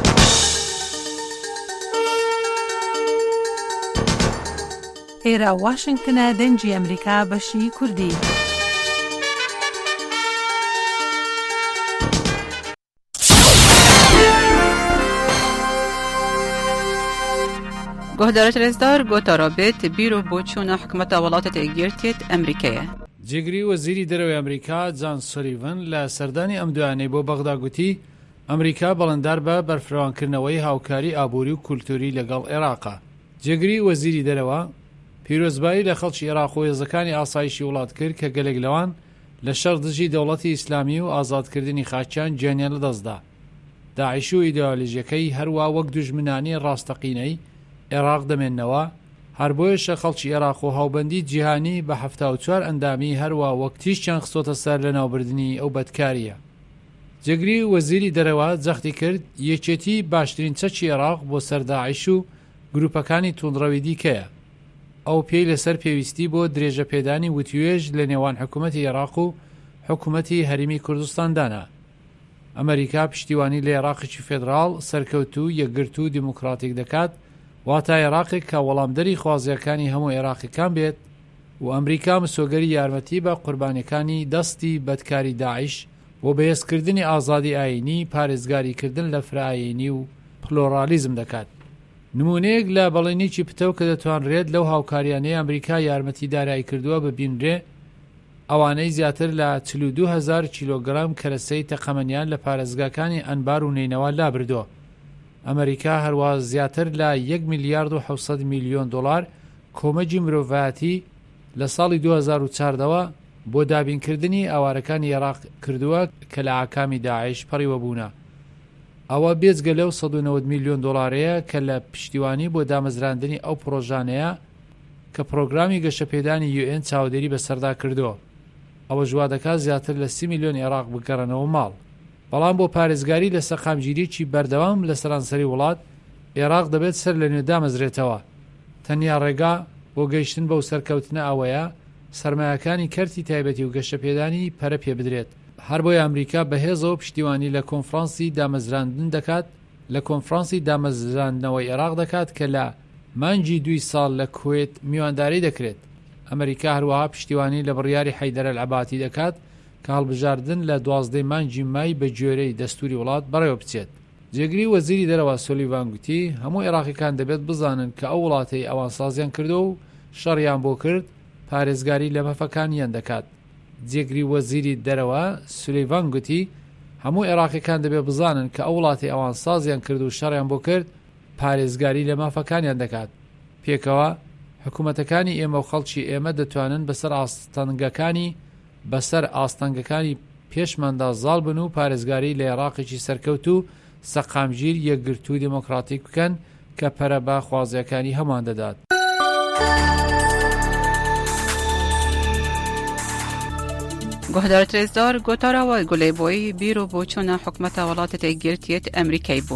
ئێرە واشنگتنە دەنگی ئەمریکا بەشی کوردی. گۆهدارە رێزدار گۆتارە بێت بیرۆ بۆ چوونە حکومەتە وڵاتە یەکگرتوێت ئەمریکایە. جێگری وەزیری دەرەوەی ئەمریکا جان سولیڤن لە سەردانی ئەم دوانەی بۆ بەغدا گوتی ئەمریکا بەڵەندار بە بەرفراوانکردنەوەی هاوکاری ئابووری و کولتوری لەگەڵ عێراقا. جێگری وەزیری دەرەوە پیرۆزبایی لە خەڵکی عێراق و هێزەکانی ئاسایشی وڵات کرد کە گەلێک لەوان لە شەڕ دژی دەوڵەتی ئیسلامی و ئازادکردنی خاچیان گیانیان لەدەستدا. داعیش و ئیدئۆلۆژیەکەی هەروە وەک دوژمنانی ڕاستەقینەی عێراق دەمێننەوە هەر بۆیەشە خەڵکی عێراق و هاوبەندی جیهانی بە 74 ئەندامی هەروە وەک تیشیان خستۆتە سەر لە ناوبردننی ئەو بەدکاریە. جێگری وەزیری دەرەوە جەختی کرد یەکێتی باشترین چەکی عێراق بۆ سەرداعیش و گروپەکانی توندڕەوی دیکەیە. ئەو پێی لەسەر پێویستی بۆ درێژە پێدانی وتیوێژ لە نێوان حکوومەتی عێراق و حکوومەتی هەرێمی کوردستاندانا. ئەمریکا پشتیوانی لە عێراقێکی فێدراڵ سەرکەوتو یەکگرت و دیموکراتیک دەکات، واتە عێراقێک کە وەڵامدەری خوازیەکانی هەموو عێراقیەکان بێت و ئەمریکا مسۆگەری یارمەتی بە قوربانیەکانی دەستی بەدکاری داعش و بەهێزکردنی ئازادی ئاینی پارێزگاریکردن لە فرایینی و پلۆرالیزم دەکات. نمونەیەک لە بەڵێنێکی پتەو کە دەتوانرێت لەو هاوکاریانەی ئەمریکا یارمەتی دارایی کردووە ببینرێ، ئەوانەی زیاتر لە 42,000 کیلۆگرام کەرەسەی تەقەمەنیان لە پارێزگاکانی ئەنبار و نینەوە لابردووە. ئەمریکا هەروە زیاتر لە 1 میلیارد و 700 میلیۆن دلار کۆمەجی مرۆڤایەتی لە ساڵی 2014ەوە بۆ دابینکردنی ئاوارەکانی عێراق کردووە کە لە ئاکامی داعش پەڕیوە بوونە. ئەوە بێجگە لەو 190 میلیۆن دلارەیە کە لە پشتیوانی بۆ دامەزراندنی ئەو پرۆژانەیە کە پرۆگرامی گەشەپێدانی UN چاودێری بەسەردا کردووە. ئەوە ژوا دەکات زیاتر لە 30 میلیۆن عێراق بگەڕنەوە ماڵ. بەڵام بۆ پارێزگاری لە سەقامگیریی بەردەوام لە سەرانسەری وڵات، عێراق دەبێت سەر لە نوێ دامەزرێتەوە. تەنیا ڕێگا بۆ گەیشتن بەو سەرکەوتنە ئەوەیە سەرمایەکانی کەرتی تایبەتی و گەشەپێدانی پەرە پێ بدرێت. هەر بۆی ئەمریکا بەهێزەوە پشتیوانی لە کۆنفرانسی دامەزراندن دەکات، لە کۆنفرانسی دامەزراندنەوەی عێراق دەکات کە لە مانگی 2 ساڵ لە کوێت میوانداری دەکرێت. ئەمریکا هەروەها پشتیوانی لە بڕیاری حەیدەر ئەلعەباتی دەکات کە هەڵبژاردن لە 12 مانگی مای بە گوێرەی دەستوری وڵات بەڕێوە بچێت. جێگری وەزیری دەرەوە سۆلیڤان گوتی هەموو عێراقیەکان دەبێت بزانن کە ئەو وڵاتەی ئەوان سازیان کردو و شەڕیان بۆ کرد پارێزگاری لە مەفەکانیان دەکات. جێگری وەزیری دەرەوە سۆلیڤان گوتی هەموو عێراقیەکان دەبێت بزانن کە ئەو وڵاتی ئەوان سازیان کرد و شەڕیان بۆ کرد پارێزگاری لە مافەکانیان دەکات. پێکەوە حکوومەتەکانی ئێمە و خەڵکی ئێمە دەتوانن بەسەر ئاستەنگەکانی پێشماندا زاڵ بن و پارێزگاری لە عێراقێکی سەرکەوت و سەقامگیر یەکگرت و دیموکراتیک بکەن کە پەرە بە خوازیەکانی هەمان دەدات. گۆهدار ترێزدار گۆتاراوە گولەیبۆی بیرۆ بۆ چۆنە حکومەتە وڵاتە یەکگرتیەت ئەمریکای بوو.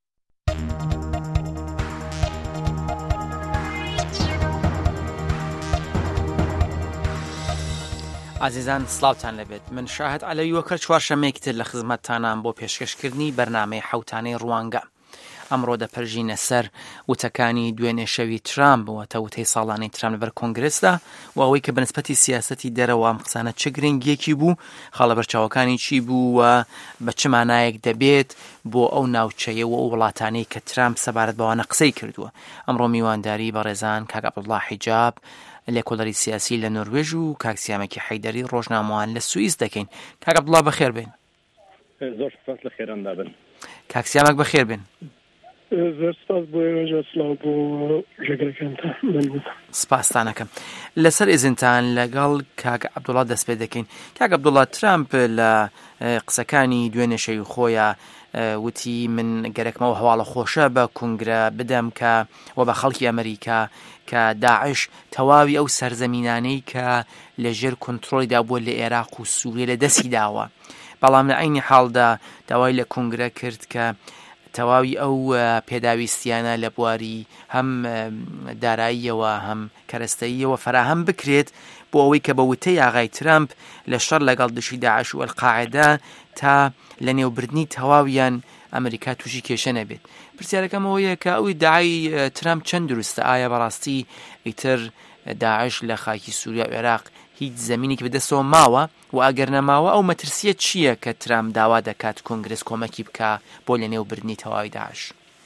عزیزان سلااوتان لەبێت، من شاهد عەلەوی وەکر چوارشەمەیەکتر لە خزمەتتانان بۆ پێشکەشکردنی بەرنامەی حەوتانەی ڕوانگە. ئەمڕۆ دەپەرژینە سەر وتەکانی دوێنێ شەوی ترامپ بووەتە وتەی ساڵانەی ترامپ لەبەر کۆنگرسدا و ئەوەی کە بەنسبەتی سیاسەتی دەرەوە ئەم قسانە چه گرنگیەکی بوو، خاڵە بەرچاوەکانی چی بوو و بە چ مانایەک دەبێت بۆ ئەو ناوچەیە و ئەو وڵاتانەی کە ترامپ سەبارەت بەوانە قسەی کردووە. ئەمڕۆ میوانداری بەڕێزان کاک عەبدوڵڵا حیجاب لێکۆڵەری سیاسی لە نۆروێژ و کاک سیامەکی حەیدەری ڕۆژنامەوان لە سوئیس دەکەین. کاک عەبدوڵڵا بەخێر بێن. زۆر سپاس لە خێراندا بن. کاک سیامەک بەخێر بێن. زۆر سپاس بۆ ئێوە سلااو بۆ ژێگرەکانتان. سپاستانەکەم. لەسەر ئێزنتان لەگەڵ کاک عەبدوڵڵا دەست پێ دەکەین. کاک عەبدوڵڵا، ترامپ لە قسەکانی دوێنێ شەوی خۆیە وتی من گەرەکمەوە هەواڵە خۆشە بە کۆنگرە بدەم کە و بە خەڵکی ئەمریکا کە داعش تەواوی ئەو سەرزەمینانەی کە لەژێر کۆنتڕۆلیدا بووە لە عێراق و سووریە لە دەستی داوە، بەڵام لە عینی حاڵدا داوای لە کۆنگرە کرد کە تەواوی ئەو پێداویستیانە لە بواری هەم داراییەوە هەم کەرەستەییەوە فراهەم بکرێت بۆ ئەوەی کە بە وتەی ئاغای ترامپ لە شەڕ لەگەڵ دشی داعش و ئەلقاعیدا تا لە نێوبردنی تەواویان ئەمریکا تووشی کێشە نەبێت. پرسیارەکەم ئەوەیە کە ئەوی داعای ترامپ چەند دروستە؟ ئایا بەڕاستی ئیتر داعش لە خاکی سووریا و عێراق هیچ زەمینێکی بەدەستەوە ماوە و ئەگەر نەماوە ئەو مەترسیە چییە کە ترامپ داوا دەکات کۆنگرس کۆمەکی بکە بۆ لە نێوبردنی تەواوی داعش؟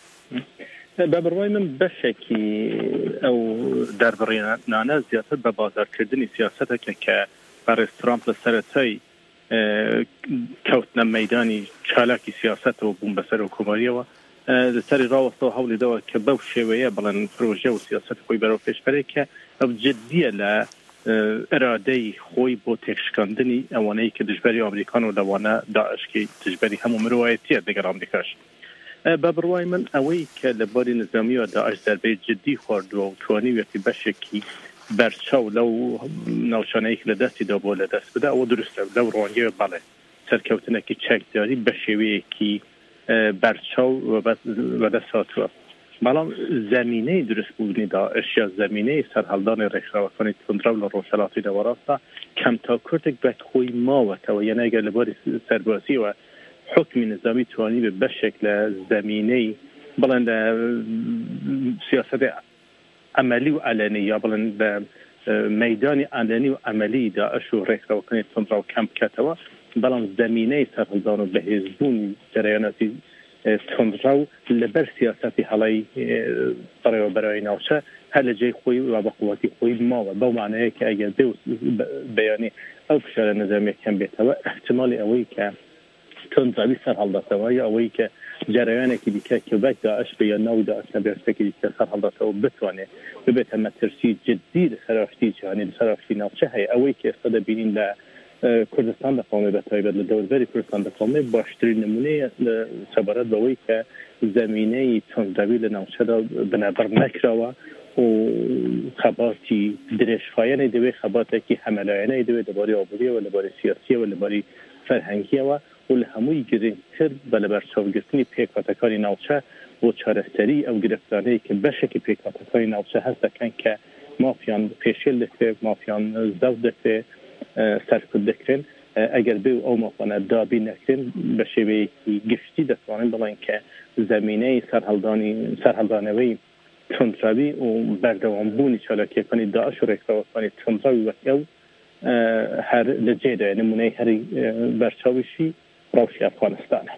بە بڕوای من بەشێکی ئەو دەربڕینانە زیاتر بە بازارکردنی سیاسەتەکە کە بەڕێز ترامپ لە سەرەتای کەوتنە مەیدانی چالاکی سیاسەتەوە بوون بەسەر حکومەتیەوە لەسەری ڕاوەستەوە هەوڵیدەوە کە بەو شێوەیە بڵێن پرۆژە و سیاسەت خۆی بەرەو پێشبەرێک کە ئەو جددیە لە ئەرادەی خۆی بۆ تێکشکاندنی ئەوانەی کە دژبەری ئەمریکان و لەوانە داعشکی دژبەری هەموو مرۆڤایەتیە لەگەڵ ئەمریکاش. بە بڕوای من ئەوەی کە لە باری نظامیەوە داعش دەربەی جددی خواردووە و توانیوێتی بەشێکی بەرچاو لەو ناوچانەیەکی لە دەستیدا بۆ لە دەست بدا ئەوە دروستە لەو ڕوانگەیە بەڵێ سەرکەوتنێکی چەکداری بە شێوەیەکی بەرچاو بەدەست هاتووە. بەڵام زمینەی دروستبوونی داعش یا زمینەی سەرهەڵدانی ڕێکخراوەکانی تونندرا لە ڕۆژهەڵاتی دەوەڕاستە کەمتاکورتێک بەت خۆی ماوەتەوە یعنی ئەگەر لەباری سەربازیەوە حکمی نظامی توانی بە بەشێک لە زمینەی بڵێن لە سیاسەتی عملی و علنی یا بڵێن بە مەیدانی علنی و عملی داعش و ڕێکخراوەکانی تونندرا و کەم بکاتەوە بەڵام زمینەی سەرهەڵدان و بەهێزبوونی جەرەیاناتی تونندرا و لەبەر سیاسەتی هەڵی بەڕێوەبەرەوەی ناوچە هەر لە جێی خۆی و بە قوڵەتی خۆی ماوە بەو معنەیە کە ئەگەر بەیانی ئەو فشارە نەزامیەکەم بێتەوە احتمالی ئەوەی کە تونندراوی سەرهەڵداتەوە یا ئەوەی کە جەرەیانێکی دیکە کە بەک داعش بە یا ناو داعش نەبێستێکی دیکە سەرهەڵداتەوە بتوانێت ببێتە مەترسی جددی لەسەر ئاشتی جیهانی لەسەر ئاشتی ناوچە هەیە ئەوەی کە ئێستا دەبینین لە کوردستان دەقومێت بە تایبەت لە دەوروبەری کوردستان دەقومێت باشترین نمونەیە سەبارەت بەوەی کە زمینەی تونندراوی لە ناوچەدا بنەبەر نەکراوە و خەباتی درێژخایەنی دەوێت خەباتێکی هەمەلایەنەی دەوێت لەباری ئابووریەوە لەباری سیاسیەوە لەباری فەرهەنگیەوە و لە هەمووی گرنگتر بە لەبەرچاوگرتنی پێکهاتەکانی ناوچە بۆ چارەسەری ئەو گرفتانەی کە بەشێکی پێکهاتەکانی ناوچە هەست دەکەن کە مافیان پێشێل دەکرێت مافیان زەو دەکرێت سەرکرد دەکرێن ئەگەر بێ ئەو مافانە دابی نەکرێن بە شێوەیەکی گشتی دەتوانن بڵێن کە زمینەی سەرهەڵدانەوەی تونندراوی و بەردەوامبوونی چالاکیەکانی داعش و ڕێکخراوەکانی تونندراوی وەک ئەو هەر لە جێدایە نمونەی هەری بەرچاویشی ڕەوشی ئەفغانستانە.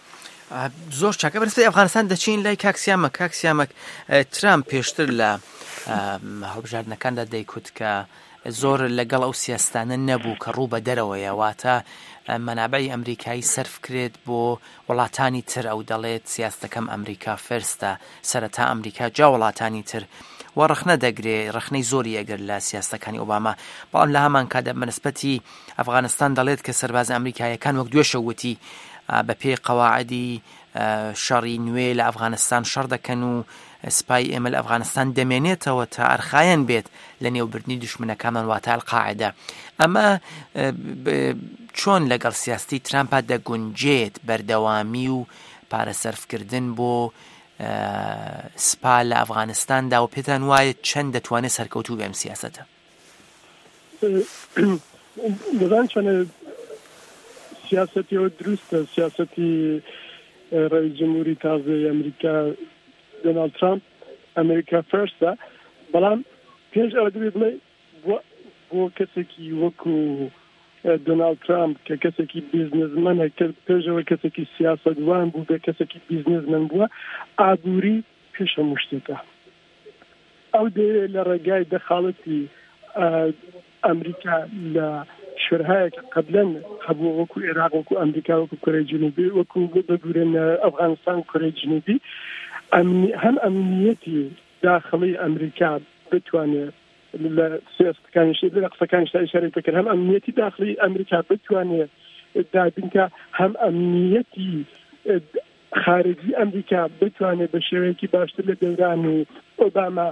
زۆر چاکە بەرسپی ئەفغانستان دەچین لای کاکسیامەک ترامپ پێشتر لە هەڵبژاردنەکاندا دەیکوت کە زۆر لەگەڵ ئەو سیاستانە نەبوو کە ڕوو بە دەرەوەیە واتە مەنابەی ئەمریکایی سەرف کرێت بۆ وڵاتانی تر ئەو دەڵێت سیاستەکەم ئەمریکا فەرستە سەرەتا ئەمریکا جا وڵاتانی تر و ڕخنە دەگرێت ڕخنەی زۆری ئەگەر لە سیاستەکانی ئۆباما بەڵام لە هەمان کاتدا بەنسبەتی ئەفغانستان دەڵێت کە سەرباز ئەمریکایەکان وەک دوێشەوتی بە پێی قەواعدی شەڕی نوێ لە ئەفغانستان شەڕ دەکەن و سپای ئێمە لە ئەفغانستان دەمێنێتەوە تا ئەرخایەن بێت لە نێوبردنی دوشمنەکانمان واتە ئەلقاعیدە ئەمە چۆن لەگەڵ سیاستی ترامپا دەگونجێت بەردەوامی و پارەسەرفکردن بۆ سپا لە ئەفغانستاندا و پێتان وایە چەند دەتوانێت سەرکەوتوو بێم سیاسەتە دەزان چۆنە سیاسەتیەوە دروستە سیاسەتی ڕئیس جمهوری تازەی ئەمریکا دۆناڵد ترامپ ئەمریکا فەرستە بەڵام پێش ئەوە دەبێت بڵێ بۆ کەسێکی وەکو دۆناڵد ترامپ کە کەسێکی بیزنسمەنە پێشەوە کەسێکی سیاسەتوان بوو بێ کەسێکی بیزنسمەن بووە ئابووری پێش هەموو شتێکە ئەو دەوێت لە ڕێگای دەخاڵەتی ئەمریکا لە شوێرهایەکە قەبلەن هەبوو وەکو عێراق وەکو ئەمریکا وەکو کۆرەی جنوبی وەکو بگورێن ئەفغانستان کۆرەی جنوبی هەم ئەمنیەتی داخڵی ئەمریکا بتوانێت لە سیاستەکانیش لە قسەکانیشتا ئیشارەی پێکرد هەم ئەمنیەتی داخڵی ئەمریکا بتوانێت دابینکە هەم ئەمنیەتی خارجی ئەمریکا بتوانێت بە شێوەیەکی باشتر لە دەورانی ئۆباما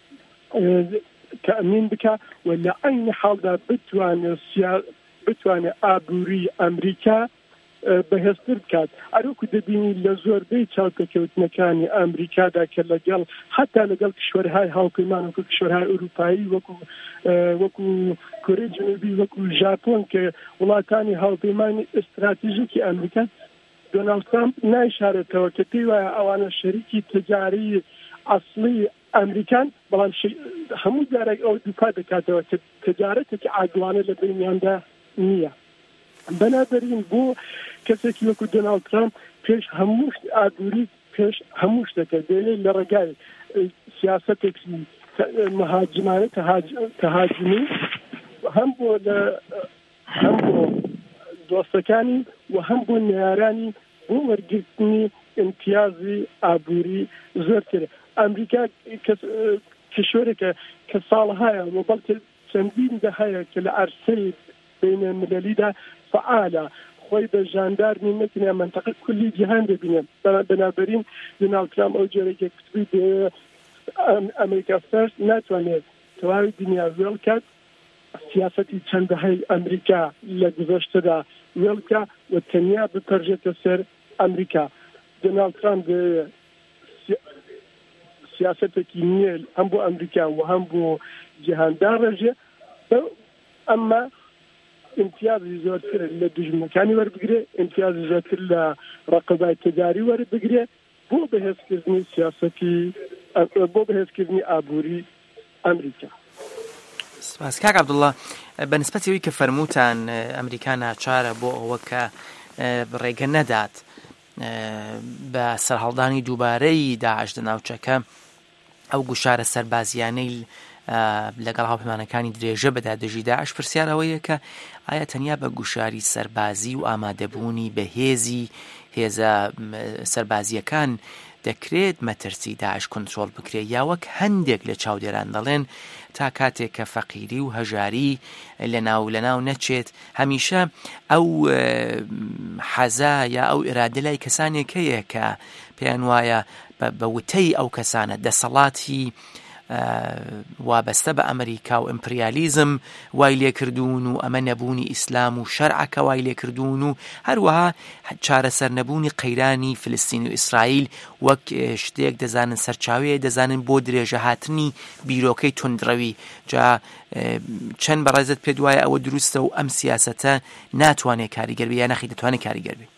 تأمین بکە و لە عین حاڵدا بتوانێت ئابووری ئەمریکا بەهێزتر بکات ئەروکو دەبینی لە زۆربەی چاوکەکەوتنەکانی ئەمریکادا کە لەگەڵ حتا لەگەڵ کشوەرهای هاوپەیمان وەکو کشوەرهای ئوروپایی وەکو کۆرەی جنوبی وەکو ژاپۆن کە وڵاتانی هاوپەیمانی ئستراتیژیکی ئەمریکا دۆناڵد ترامپ نایشارێتەوە کە پێی وایە ئەوانە شەریکی تجاری ئەسڵی ئەمریکان بەڵام هەموو جارێک ئەو دووپا دەکاتەوە کە تجارەتێکی عادوانە لە بینیاندا نییە بەنابەرین بۆ کەسێکی وەکو دۆناڵد ترامپ پێش هەموو ئابووری پێش هەموو شتەکە دەیێت لە ڕێگای سیاسەتێکی مهاجمانە تەهاجمی هەم بۆ دۆستەکانی و هەم بۆ نێرانی بۆ وەرگرتنی امتیازی ئابووری زۆرتر ئەمریکا کشوەرێکە کە ساڵهایە و بەڵکە چەندین دەهەیە کە لە عەرسەی بینە ملەلیدا فعالە خۆی بە ژاندارمی نەکنێ منتەقە کولی جیهان دەبینێت بەنابەرین دۆناڵد ترامپ ئەو جۆرێکە کتوی ئەمریکا فەرست ناتوانێت تەواوی دنیا وێڵ کات سیاسەتی چەندەهەی ئەمریکا لە گذەشتەدا وێڵ بکە و تەنیا بپەرژێتە سەر ئەمریکا دۆناڵد ترامپ سیاستێکی نییە هەم بۆ ئەمریکا و هەم بۆ جیهاندار ڕێژێ ئەمما امتیازی زۆرتر لە دژمنەکانی وەربگرێ امتیازی زۆرتر لە ڕقەبای تجاری وەربگرێ بۆ بەهێزکردنی سیاسەتی بۆ بەهێزکردنی ئابووری ئەمریکا. سپاس کاک عەبدوڵڵا، بە نسبەتی ئەوەی کە فەرمووتان ئەمریکا ناچارە بۆ ئەوە کە ڕێگە نەدات بە سەرهەڵدانی دووبارەی داعش لە ناوچەکە ئەو گوشارە سەربازیانەی لەگەڵ هاوپەیمانەکانی درێژە بەدا دژی داعش پرسیارەوەیە کە ئایا تەنیا بە گوشاری سەربازی و ئامادەبوونی بەهێزی هێزە سەربازیەکان دەکرێت مەترسی داعش کۆنترۆل بکرێت یا وەک هەندێک لە چاودێران دەڵێن تا کاتێک کە فەقیری و هەژاری لەناو نەچێت هەمیشە ئەو حەزا یا ئەو ئێرادە لای کەسانێک هەیە کە پێیان وایە بە وتەی ئەو کەسانە دەسەڵاتی وابەستە بە ئەمریکا و ئیمپریالیزم وای لێکردوون و ئەمە نەبوونی ئیسلام و شەرعەکە وای لێکردوون و هەروەها چارەسەر نەبوونی قەیرانی فلستین و ئیسرائیل وەک شتێک دەزانن سەرچاوەیە دەزانن بۆ درێژە هاتنی بیرۆکەی توندڕەوی. جا چەند بەڕێزت پێ وایە ئەوە دروستە و ئەم سیاسەتە ناتوانێت کاریگەر بێ یا نەخی دەتوانێت کاریگەر بێ؟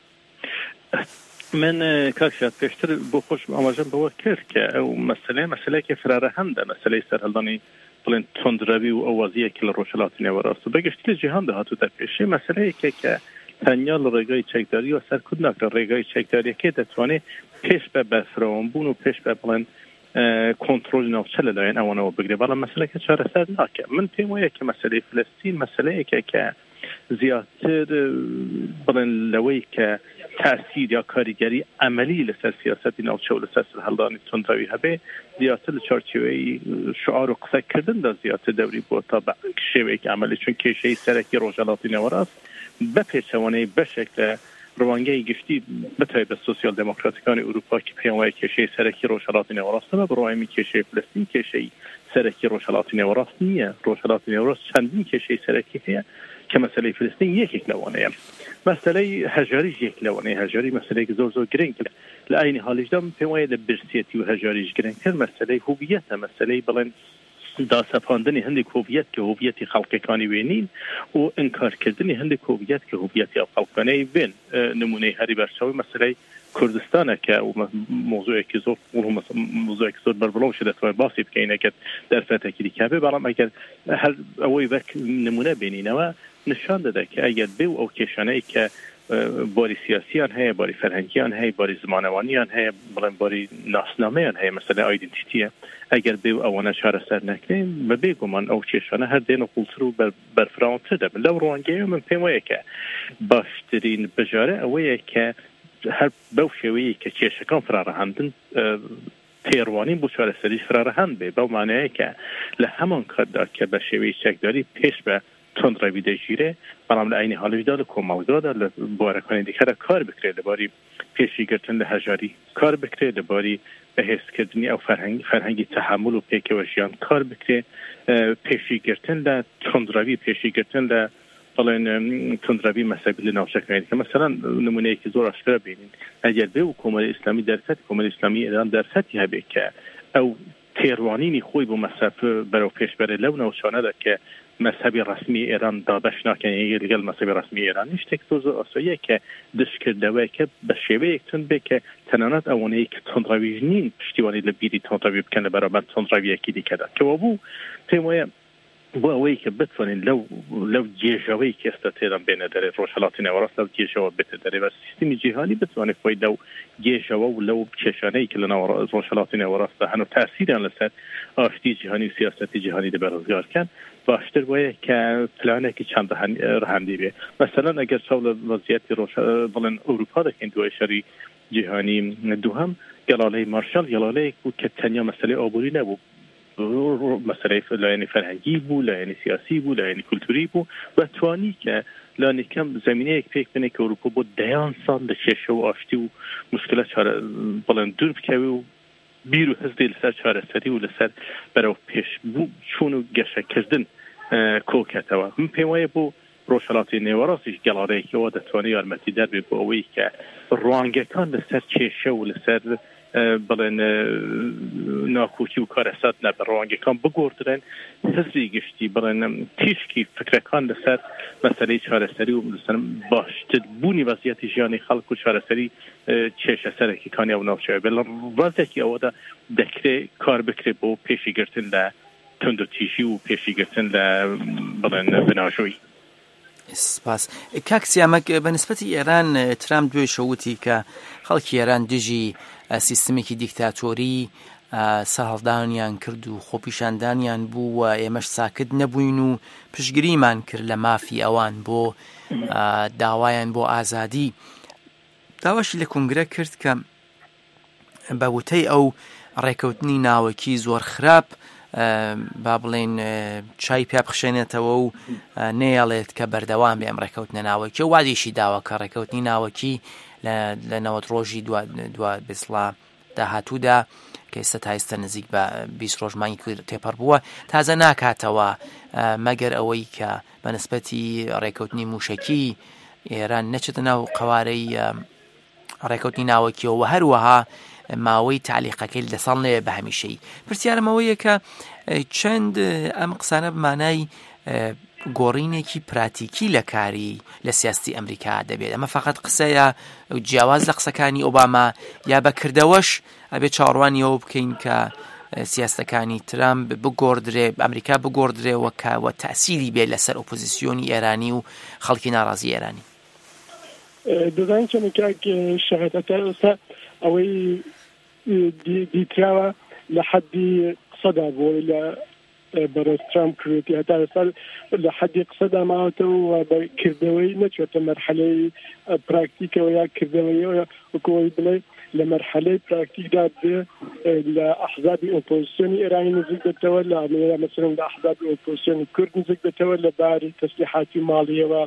من کاکشات پێشتر بۆ خۆش ئاماژەم بەوە کرد کە ئەو مەسلەیەکی فرارە هەندە مەسلەی سەرهەڵدانی بڵێن تۆندڕەوی و ئەوازیەکی لە ڕۆژهەڵاتی نێوەڕاست و بەگشتی لە جیهاندا هاتووتە پێشێ مەسلەیەکە کە تەنیا لە ڕێگای چەکداری و سەرکوت ناکرێ ڕێگای چەکداریەکە دەتوانێت پێش بە بەفرەوەبوون و پێش بە بڵێن کۆنتڕۆلی ناوچە لەلایەن ئەوانەوە بگرێ بەڵام مەسلەکە چارەسەر ناکە. من پێم وایە کە مەسلەی فلستین مەسلەیەکە کە زیاتر بڵێن لەوەی کە تاثیر یا کاریگەری عملی لەسەر سیاسەتی ناوچە و لەسەر سەرهەڵدانی توندڕەوی هەبێ زیاتر لە چارچێوەی شعار و قسەکردندا زیاتر دەوری بۆ تا بە شێوەیەکی عملی چون کێشەی سەرەکی ڕۆژهەڵاتی نێوەڕاست بە پێچەوانەی بەشێک لە ڕوانگەی گشتی بەتایبەت بە سۆسیال دموکراتیکانی ئوروپا کە پێیان وایە کێشەی سەرەکی ڕۆژهەڵاتی نێوەڕاستە بە بڕوامی کێشەی فلستین کێشەی سەرەکی ڕۆژهەڵاتی نێوەڕاست نییە. ڕۆژهەڵاتی نێوەڕاست چەندین کێشەی سەرەکی هەیە کە مەسلەی فلستین یەکێک لەوانەیە. مەسلەی هەژاریش یەک لەوانەیە. هەژاری مەسلەیەکی زۆر گرنگە لە ئاینی حاڵیشدا پێم وایە لە برسێتی و هەژاریش گرنگتر مەسلەی هویەتە مەسلەی بڵێن داسەپاندنی هەندێک هویەت کە هویەتی خەڵکەکانی وێنین و ئینکارکردنی هەندێک هویەت کە هویەتی خەڵکانەی بێن. نمونەی هەری بەرچاوی مەسلەی کوردستانە کە موضوعێکی زۆر بەربڵاو شە دەتوانێت باسی بکەینەکەت دەرفەتێکی دیکە بێ بەڵام ئەگەر هەر ئەوەی بەک نمونە بینینەوە نیشان دەدا کە ئەگەر بێ و ئەو کێشانەی کە باری سیاسیان هەیە باری فەرهەنگیان هەیە باری زمانەوانیان هەیە بڵێن باری ناسنامەیان هەیە مەسەلەی ئایدنتیتیە ئەگەر بێ و ئەوانە چارەسەر نەکرێن بە بێگومان ئەو کێشانە هەر دێنە قوڵتر و بەرفراوانتر دەبن. لەو ڕوانگەیە من پێم وایە کە باشترین بژارە ئەوەیە کە هەر بەو شێوەیە کە کێشەکان فراڕەهاندن تێڕوانین بۆ چارەسەری فراڕەهاند بێ بەو مانایە کە لە هەمان کاتدا کە بە شێوەی چەکداری پێش بە تۆندڕەوی دەگیرێ بەڵام لە ئاینی حاڵیشدا لە کۆمەڵگادا لە بوارەکانی دیکەدا کار بکرێت لەباری پێشیگرتن لە هەژاری کار بکرێت لەباری بەهێزکردنی ئەو فەرهەنگی تەحمل و پێکەوە ژیان کار بکرێت پێشیگرتن لە تۆندڕەوی پێشیگرتن لە بڵێن تۆندڕەوی مەسەبی لە ناوچەکانی دیکە مەسەڵەن نمونەیەکی زۆر ئاشکرا بینین ئەگەر بێ و کۆمەڵی ئیسلامی دەرفەت کۆمەڵی ئیسلامی ئێران دەرفەتی هەبێت کە ئەو تێڕوانینی خۆی بۆ مەسەف بەرەو پێشبەرێ لەو ناوچانەدا کە مەسەبی ڕسمی ئێران دابەش ناکەن لەگەڵ مەسەبی ڕسمی ئێران شتێک زۆر ئاساییە کە دشکردەوەیەکە بە شێوەیەک تون بێ کە تەنانەت ئەوەنەی کە تۆندڕەوی نین پشتیوانی لە بیری تۆندڕەوی بکەن لە بەرامبەر تۆندڕەویەکی دیکەدا کەوە بوو پێم وایە بۆ ئەوەی کە بتوانین لەو جێژەوەی کە ئێستا تێدان بێنە دەرێت ڕۆژهەڵاتی نێوەڕاست لەو جێژەوە بێتە دەرێت بە سیستمی جیهانی بتوانێت خۆی لەو جێژەوە و لەو کێشانەی کە لە ڕۆژهەڵاتی نێوەڕاستدا هەنوو تاسیریان لەسەر ئاشتی جیهانی و سیاسەتی جیهانی دەبەرزگارکەن باشتر وایە کە پلانێکی چەند ڕەهەندی بێ. مەسەلەن ئەگەر چاو لە وەزیەتی بڵێن ئەوروپا دەکەین دوای شەڕی جیهانی دووهەم گەڵالەی مارشال گەڵالەیەک بوو کە تەنیا مەسەلەی ئابووری نەبوو مەسەلەی لایەنی فەرهەنگی بوو لایەنی سیاسی بوو لایەنی کولتوری بوو و توانی کە لانیکەم زمینەیەک پێک بنێ کە ئەوروپا بۆ دەیان ساڵ لە کێشە و ئاشتی و مشکلە بڵێن دوور بکەوی و بیر و هەزدی لەسەر چارەسەری و لەسەر بەرەو پێش بوو چوون و گەشەکردن کۆکەتەوە. من پێم وایە بۆ ڕۆژهەڵاتی نێوەڕاستیش گەڵارەیەکەوە دەتوانێت یارمەتیدەر بێت بۆ ئەوەی کە ڕوانگەکان لەسەر کێشە و لەسەر بڵێن ناخۆکی و کارەسات لە بەڕەوانگەکان بگۆڕدرێن حزبی گشتی بڵێن تیشکی فکرەکان لەسەر مەسەلەی چارەسەری و باشتر بوونی وەزیەتی ژیانی خەڵک و چارەسەری کێشە سەرەکیەکانی ئەو ناوچەوە بێ لە ڕازێکی ئەوەدا دەکرێت کار بکرێت بۆ پێشیگرتن لە تند و تیژی و پێشیگرتن لە بڵێن بناژۆی. سپاس. کاک سیامەک بەنسبەتی ئێران ترامپ دوێ شەوتی کە خەڵکی ئێران دژی سیستمێکی دیکتاتۆری سەهەڵدانیان کرد و خۆپیشاندانیان بوو و ئێمەش ساکت نەبووین و پشگریمان کرد لە مافی ئەوان بۆ داوایان بۆ ئازادی. داواشی لە کنگرە کرد کە بە وتەی ئەو ڕێکەوتنی ناوەکی زۆر خراپ با بڵێن چای پیا بخشێنێتەوە و نێڵێت کە بەردەوام بێ ئەم ڕێکەوتنە ناوەکی و وادیشی داوە کە ڕێکەوتنی ناوەکی لە 90 ڕۆژی دو بێسڵا داهاتوودا کە ئێستا تا ئێستا نزیک بە 20 ڕۆژمانی تێپەڕ بووە تازە ناکاتەوە مەگەر ئەوەی کە بەنسبەتی ڕێکەوتنی موشەکی ئێران نەچێتە ناو قوارەی ڕێکەوتنی ناوەکیەوە و هەروەها ماوەی تعلیقەکەی لە ساڵ نەوێ بە هەمیشەی. پرسیارمەوەیە کە چەند ئەم قسانە بمانای گۆڕینێکی پراتیکی لە کاری لە سیاستی ئەمریکا دەبێت. ئەمە فقط قسەیە جیاواز لە قسەکانی ئۆباما یا بەکردەوەش ئەبێ چاڕوانیەوە بکەین کە سیاستەکانی ترامپ بگۆڕدرێ ئەمریکا بگۆڕدرێەوە کەوە تەسیری بێت لەسەر ئۆپۆزیسیۆنی ئێرانی و خەڵکی ناڕازی ئێرانی. دەزانین چەند کاک شەهادەتە ئێستا ئەوەی دیتراوە لە حەدی قسەدا بۆ لە بەڕێز ترامپ کردێتی هەتا ئێستا لە حەدی قسەدا ماوەتەوە و بەکردەوەی نەچێتە مەرحەلەی پراکتیکەوە یا کردەوەیەوە وەکەوەی بڵێ لە مەرحەلەی پراکتیکدا بێ لە ئەحزابی ئۆپۆزیسیۆنی ئێرانی نزیک بێتەوە لە ئەمریکا مەسەڵەن لە ئەحزابی ئۆپۆزیسیۆنی کورد نزیک بێتەوە لە باری تەسلیحاتی ماڵیەوە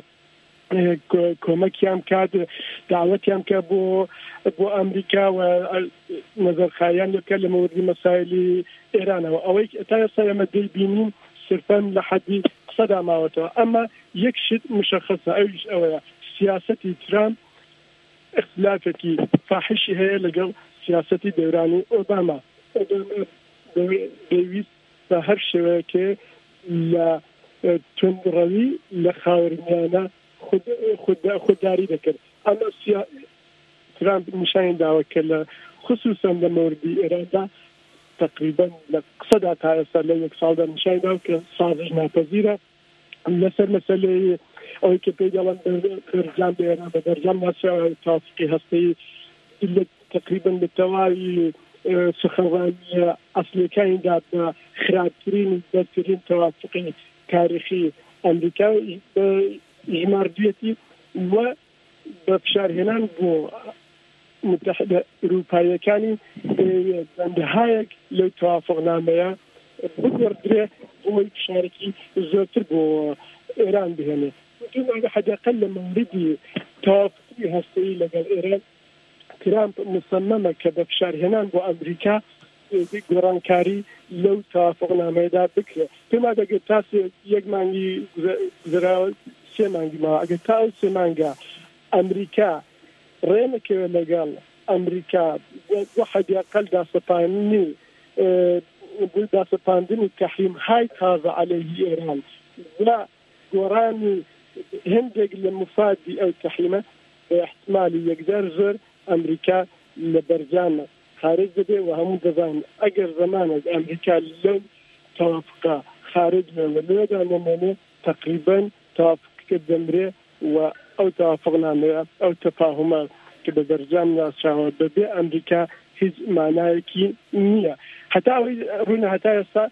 کۆمەکیان کات داوەتیان کە بۆ ئەمریکا و نەزەرخاییان لەکە لە مەوردی مەسایلی ئێرانەوە ئەوەی تا ئێستا ئێمە دەیبینین سرفەن لە حەدی قسەدا ماوەتەوە. ئەمە یەک شت مشخصە ئەویش ئەوەیە سیاسەتی ترامپ اختلافێکی فاحشی هەیە لەگەڵ سیاسەتی دەورانی ئۆباما. دەویست بە هەر شێوەیەکێ لە توندڕەوی لە خاوەنیانە خودداری دەکرد. ئەمە ترامپ نیشانی داوە کە لە خصوصا لە مەوردی ئێراندا تقریبا لە قسەدا تا ئێستا لە یەک ساڵدا نیشانی داوە کە سازش ناپەزیرە لەسەر مەسەلەی ئەوەی کە پێی دەڵێن بەرجام بێران بە بەرجام ناسراوە تاسقی هەستەی تقریبا بە تەواوی سخەوانی ئەسلەکانیدا بە خراپترین بەرترین تەوافقی تاریخی ئەمریکا ژماردوێتی و بە فشارهێنان بۆ متحدە ئەوروپایەکانی بەندەهایەک لەو تەوافقنامەیە بگۆڕدرێ بۆی فشارێکی زۆرتر بۆ ئێران بهێنێ. حداقل لە موردی تەوافقی هەستەیی لەگەڵ ئێران ترامپ مصممە کە بە فشارهێنان بۆ ئەمریکا گۆڕانکاری لەو تەوافقنامەیەدا بکرێت. پێما دەگەێت تا یەک مانگی گوزراوە 3 مانگی ماوە ئەگەر تا ئەو 3 مانگە ئەمریکا ڕێنەکەوێت لەگەڵ ئەمریکا بۆ حداقل داسەپاندنی تەحریمهای تازە عەلەیهی ئێران و گۆڕانی هەندێک لە مفادی ئەو تەحریمە بە احتمالی یەکجار زۆر ئەمریکا لە بەرجامە خارج دەبێ و هەموو دەزانن ئەگەر زمانێک ئەمریکا لەو تەوافقە خارج بێ لێدا نەمێنێ تقریبا تەوافقەکە دەمرێ و ئەو تەوافقنامەیە ئەو تەفاهمە کە بە بەرجام ناسراوە بەبێ ئەمریکا هیچ مانایەکی نییە. هەتا ئەوەی ڕوونە هەتا ئێستا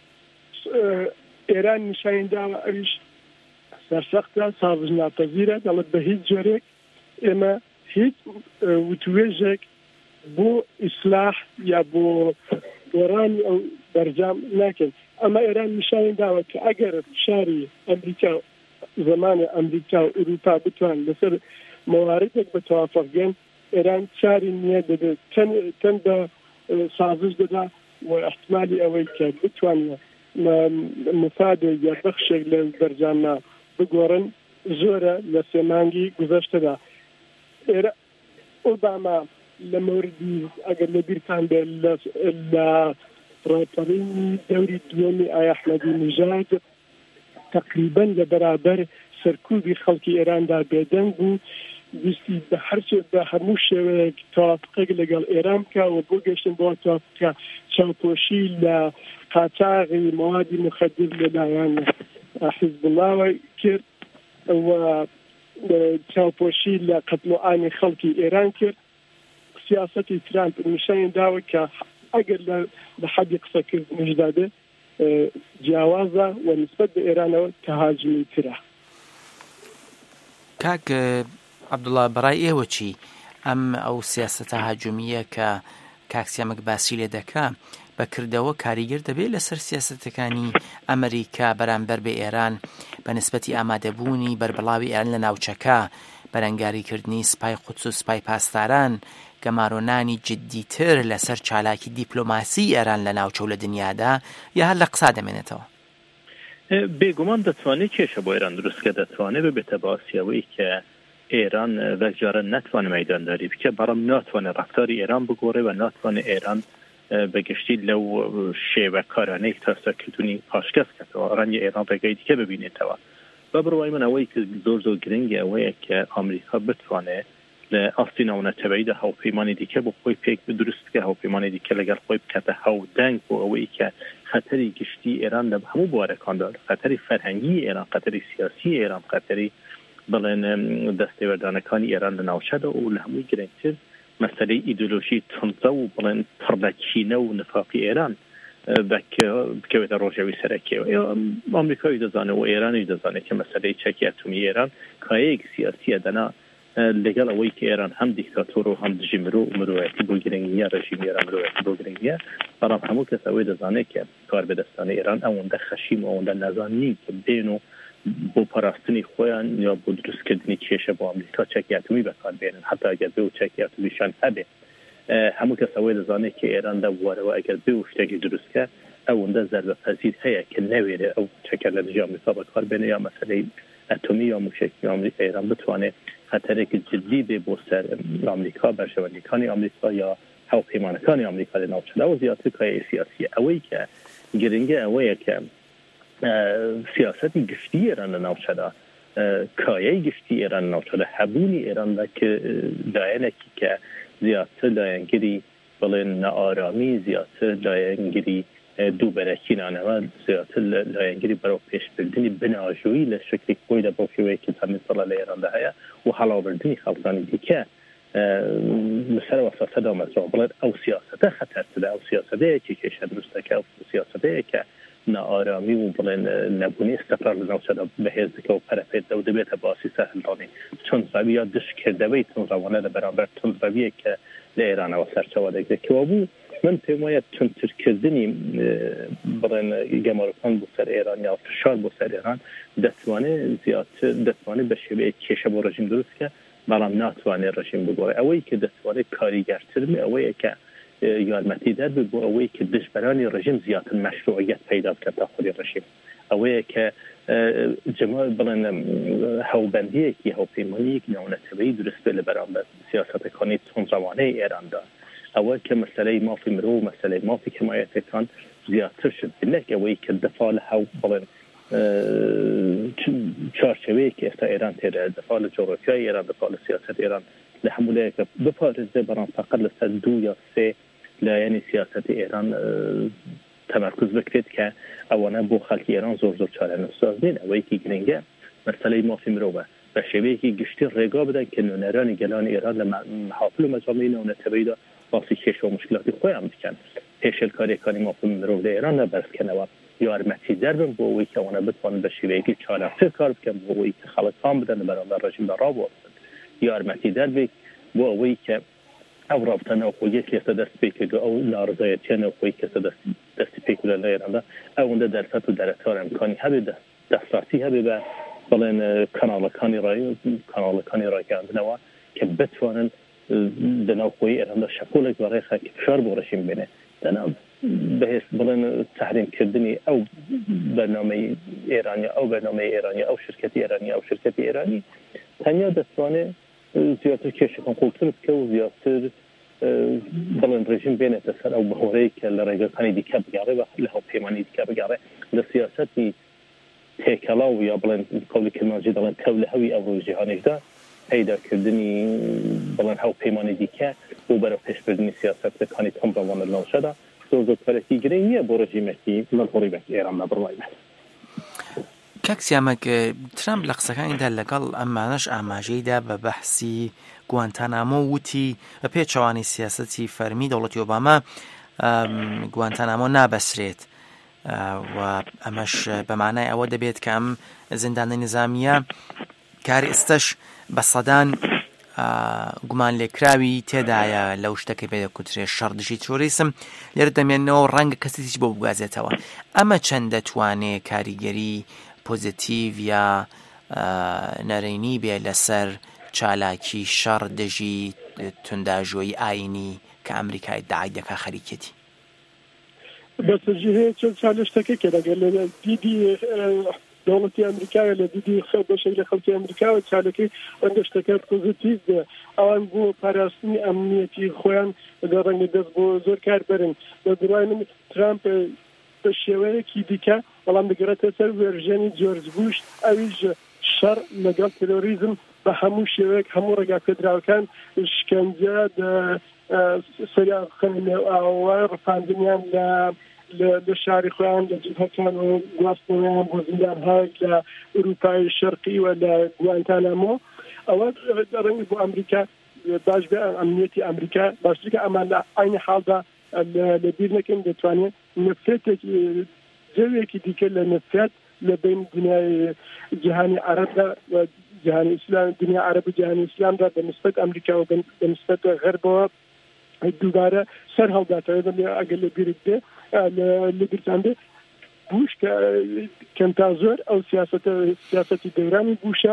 ئێران نیشانی داوە ئەویش سەرسەختە سازش ناپەزیرە دەڵێت بە هیچ جۆرێک ئێمە هیچ وتوێژێک بۆ ئیسلاح یا بۆ گۆڕانی ئەو بەرجام ناکەن. ئەمە ئێران نیشانی داوە کە ئەگەر شاری ئەمریکا زمانی ئەمریکا و ئوروپا بتوان لەسەر مواردێک بە تەوافقگەن ئێران چاری نییە دەبێت چەند بە سازش دەدا و احتمالی ئەوەی کە بتوانە مفادێک یا بەخشێک لە بەرجامە بگۆڕن زۆرە لە 3 مانگی گذەشتەدا. ئێرە ئۆباما لە مەوردی ئەگەر لە بیرتان بێ لە ڕاپەڕینی دەوری دووەمی ئایا ئەحمەدی نژاد تقریبا لە بەرابەر سەرکوبی خەڵکی ئێراندا بێدەنگ بوو، ویستی بە هەموو شێوەیەک تاوافقێک لەگەڵ ئێران بکە و بۆ گەشتن بۆ تاوافقە چاوپۆشی لە قاچاغی موادی مخدر لەلایەن حیزب الله کرد و چاوپۆشی لە قەتل و ئامی خەڵکی ئێران کرد. سیاسەتی ترامپ نیشان داوە کە ئەگەر لە حەدی قسەکردنیشدا بێ جیاوازە و نسبەت بە ئێرانەوە تەهاجمی ترە. کاک عەبدوڵڵا بەڕای ئێوە چی ئەو سیاسەتە هاجومیە کە کاکسیامک باسی لێ دەکا بەکردەوە کاریگەر دەبێت لەسەر سیاسەتەکانی ئەمریکا بەرامبەر بە ئێران بە نسبەتی ئامادەبوونی بەربڵاوی ئێران لە ناوچەکە، بەرەنگاریکردنی سپای قودس و سپای پاسداران، گەمارۆنانی جددیتر لەسەر چالاکی دیپلۆماسی ئێران لە ناوچە و لە دنیادا، یا هەر لە قسا دەمێنێتەوە؟ بێگومان دەتوانێت کێشە بۆ ئێران دروستکە، دەتوانێت ببێتە باسیەوەی کە ئێران وەکجارە ناتوانێت مەیدانداری بکە، بەڵام ناتوانێت ڕەفتاری ئێران بگۆڕێ و ناتوانێت ئێران بەگشتی لەو شێوە کارانەی تاسەکردنی پاشکەس کردەوە، ڕەنگە ئێران ڕێگەی دیکە ببینێتەوە. بە بڕوای من ئەوەی کە زۆر گرنگە ئەوەیە کە ئەمریکا بتوانێت لە ئاستی ناونەتەوەییدا هاوپەیمانی دیکە بۆ خۆی پێک بدروست بکە، هاوپەیمانی دیکە لەگەڵ خۆی بکاتە هاودەنگ بۆ ئەوەی کە خەتەری گشتی ئێران لە هەموو بوارەکاندا، خەتەری فەرهەنگی ئێران، خەتەری سیاسی ئێران، خەتەری بڵێن دەستێوەردانەکانی ئێران لە ناوچەدا و لە هەمووی گرنگتر مەسەلەی ئیدۆلۆژی تونزە و بڵێن پڕدەکینە و نفاقی ئێران بکەوێتە ڕۆژەوی سەرەکیەوە. ئەمریکایی دەزانێت و ئێرانی دەزانێت کە مەسەلەی چەکی ئەتۆمی ئێران کایەیەک سیاسیە دەنا لەگەڵ ئەوەی کە ئێران هەم دیکتاتۆر و هەم دژی مرۆ و مرۆڤەتی بۆ گرنگ نییە، ڕژیمی ئێران مرۆڤەتی بۆ گرنگ نییە، بەڵام هەموو کەس ئەوەی دەزانێت کە کاربەدەستانی ئێران ئەوەندە خەشیم و ئەوەندە نەزانین کە بێن و بۆ پاراستنی خۆیان یا بۆ دروستکردنی کێشە بۆ ئەمریکا چەکی ئەتۆمی بەکاربێنن، هەتا ئەگەر بێ و چەکی ئەتۆمیشان هەبێ. هەموو کەس ئەوەی دەزانێت کە ئێراندا بوارەوە ئەگەر بێ و شتێکی دروستکە ئەوەندە زەربەپەزیر هەیە کە نەوێرێ ئەو چەکە لە دژی ئەمریکا بەکاربێنێ، یا مەسەلەی ئەتۆمی یا موشکی ئەمریکا ئێران بتوانێت خەتەرێکی جدی بێ بۆ سەر ئەمریکا، بەرژەوەندیەکانی ئەمریکا یا هاوپەیمانەکانی ئەمریکا لە ناوچەدا و زیاتر کایە سیاسیە. ئەوەی کە گرنگە ئەوەیە کە سیاسەتی گشتی ئێران لە ناوچەدا، کایەی گشتی ئێران لە ناوچەدا، هەبوونی ئێراندا کە لایەنێکی کە زیاتر لایەنگیری بڵێن نەئارامی، زیاتر لایەنگیری دووبەرەکینانەوە، زیاتر لایەنگیری بەرەو پێشبردننی بناژووی لە شکلی خۆیدا بۆ شێوەیەکی چەندین ساڵە لە ئێراندا هەیە و هەڵاوردنی خەڵکانی دیکە لەسەر وەساسەدا مەزرعە. بڵێن ئەو سیاسەتە خەتەرترە، ئەو سیاسەتەیەکی کێشە دروستەکە، ئەو سیاسەتەیە کە نەئارامی و بڵێن نەبوونی استقرار لە ناوچەدا بەهێز دەکە و پەرەپێدە و دەبێتە باسی سەرهەڵدانی تونزڕەوی یا دشکردەوەی تونزڕەوانە لە بەرامبەر تونزڕەویە کە لە ئێرانەوە سەرچاوە دەگرێتەوە بوو. من پێم وایە تونترکردنی بڵێن گەمارەکان بۆ سەر ئێران یا فشار بۆ سەر ئێران دەتوانێت بە شێوەیە کێشە بۆ ڕژیم دروستکە، بەڵام ناتوانێت ڕژیم بگۆڕێ. ئەوەی کە دەتوانێت کاریگەرترمی ئەوەیە کە یارمەتی دەربێت بۆ ئەوەی کە دژبەرانی ڕژیم زیاتر مەشروعیەت پەیدا بکات تا خۆی ڕژیم، ئەوەیە کە بڵێن هەوبەندیەکی هاوپەیمانیەکی ناونەتەوەیی دروست بێت لە بەرامبەر سیاسەتەکانی تونزڕەوانەی ئێراندا، ئەوە کە مەسەلەی مافی مرۆ و مەسەلەی مافی حمایەتەکان زیاتر شت نەک ئەوەی کە دەفاع لە هەو بڵێن چارچەوەیەکی ئێستا ئێران تێدا، دەفاع لە جۆگرافیای ئێران، دەفاع لە سیاسەت ئێران لە هەموو لایەکە بپارێزێ، بەڵام فقط لەسەر 2 یا 3 لایەنی سیاسەتی ئێران تەمەرکوز بکرێت کە ئەوانە بۆ خەڵکی ئێران زۆر چارەنووسساز نین. ئەوەیەکی گرنگە مەسەلەی مافی مرۆڤە، بە شێوەیەکی گشتی ڕێگا بدەن کە نوێنەرانی گەلانی ئێران لە محافل و مەجاڵی ناونەتەوەییدا باسی کێشە و مشکلاتی خۆیان بکەن، پێشێلکاریەکانی مافی مرۆڤ لە ئێران نەبەرزکەنەوە، یارمەتی دەربن بۆ ئەوەی کە ئەوانە بتوانن بە شێوەیەکی چالاکتر کار بکەن، بۆ ئەوەی کە خەڵکان بدەن بەرامبەر ڕژیمدا ڕابوەستن، یارمەتی دەربێت بۆ ئەوەی کە ئەو ڕابطە ناوخۆییەک لێستا دەست پێ کردو، ئەو ناڕزایەتیە ناوخۆیی کەسە دەستی پێ کردە لە ئێراندا، ئەوەندە دەرفەت و دەرەتار ئەمکانی هەبێت دەستڕاستی هەبێت بە بڵێن کاناڵەکانی ڕاگەاندنەوە کە بتوانن دەناوخۆیی ئێراندا شەپۆلێک بەڕێخە کە فشار بۆ ڕژیم بێنێ، بەهێز بڵێن تەحریمکردنی ئەو بەرنامەی ئێرانیا، ئەو بەرنامەی ئێرانیا، ئەو شرکەتی ئێرانیا، ئەو شرکەتی ئێرانی تەنیا دەتوانێت زیاتر کێشەکان قوڵتر بکە و زیاتر بەڵێن ڕێژیم بێنێتە سەر ئەو بەهۆرەیە کە لە ڕێگەکانی دیکە بگەڕێ لە هەڵپەیمانی دیکە بگەڕێ لە سیاسەتی تێکەڵاو یا بڵێن قەولی کرمانجی دەڵێن تەو لە هەوی ئەوڕۆی جیهانێکدا پەیداکردنی بڵێن هەڵپەیمانی دیکە بۆ بەرەو پێشبردننی سیاسەتەکانی تەمڕەوانە لەڵشەدا زۆر پەرەکی گرنگ نییە بۆ ڕێژیمێکی مەڵهۆڕی بەکی ئێران بڕوای بێت. کاکسیامەک ترامپ لە قسەکانیدا لەگەڵ ئەمانەش ئاماژەیدا بە بەحسی گوانتانامۆ وتی بە پێچەوانی سیاسەتی فەرمی دەوڵەتی ئۆباما گوانتانامۆ نابەسرێت و ئەمەش بەمانای ئەوە دەبێت کە ئەم زیندانە نظامیە کاری ئێستش بە سەدان گومان لێکراوی تێدایە لەو شتەکە پێدەکوترێ شەڕدژی تۆریسم لێرە دەمێنەوە ڕەنگە کەسیش بۆ بگازێتەوە. ئەمە چەند دەتوانێت کاریگەری پۆزیتیڤ یا نەرێنی بێ لەسەر چالاکی شەڕ دژی تونداژۆی ئاینی کە ئەمریکای داعی دەکا خەریکەتی بەسەرژی هەیە چەند چالشتەکە کە لەگەر لە دیدی دەوڵەتی ئەمریکای لە دیدی بەشێک لە خەڵکی ئەمریکاوە چالەکەی ئەندە شتەکە پۆزیتیڤ بێ ئەوان بۆ پاراستنی ئەمنیەتی خۆیان لە ڕەنگە دەست بۆ زۆر کار بەرن لە دوای من ترامپ بە شێوەیەکی دیکە بەڵام دەگەڕێتە سەر وێرژێنی جۆرج بوش ئەویش شەڕ لەگەڵ تێرۆریزم بە هەموو شێوەیەک هەموو ڕێگاپێدراوەکان شکەنجە سەریان خەنێ ئاوای ڕفاندنیان لە شاری خۆیان لە جبهەکان و گواستنەوەیان بۆ زیندانهایەک لە ئوروپای شەرقی و لە گوانتانامۆ ئەوە ڕەنگی بۆ ئەمریکا باش بێ ئەمنیەتی ئەمریکا باشتر کە ئەمان لە عینی حاڵدا لە بیر نەکەن دەتوانێت نفرەتێکی جەوێکی دیکە لە نفرەت لە بین دنیای جیهانی عەرەبدا و جیهانی ئیسلام دنیا عەرەب و جیهانی ئیسلامدا بەنسبەت ئەمریکا و بەنسبەت غەربەوە دووبارە سەر هەڵداتەوە ئەگەر لە بیرت بێ لە بیرتان بێ بوش کەمتا زۆر ئەو سیاسەتی دەورانی بوشە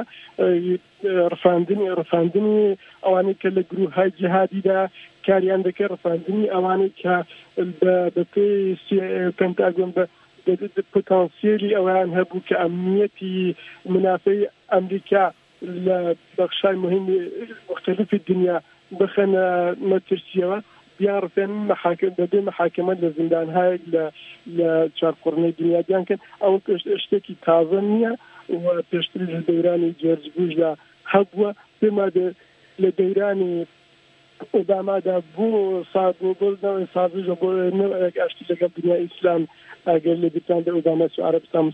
ڕفاندنی ئەوانەی کە لە گروههای جیهادیدا کاریان دەکە ڕفاندنی ئەوانەی کە بە پێی پێنتاگۆن بە پۆتانسیێلی ئەویان هەبوو کە ئەمنیەتی منافعی ئەمریکا لە بەخشای مهمی مختلفی دنیا بخەنە مەترسیەوە بیان ڕفێن بەبێ محاکمە لە زیندانهایەک لە چارقڕنەی دنیادیان کەن ئەو شتێکی تازە نییە و پێشتری لە دەورانی جۆرج بوشدا هەبووە پێما لە دەورانی ئۆبامادا بۆ بۆ سازژە بۆ ئاشتی لەگەڵ دنیای ئیسلام ئەگەر لە بیرتاندا ئۆباما و عەرەبستان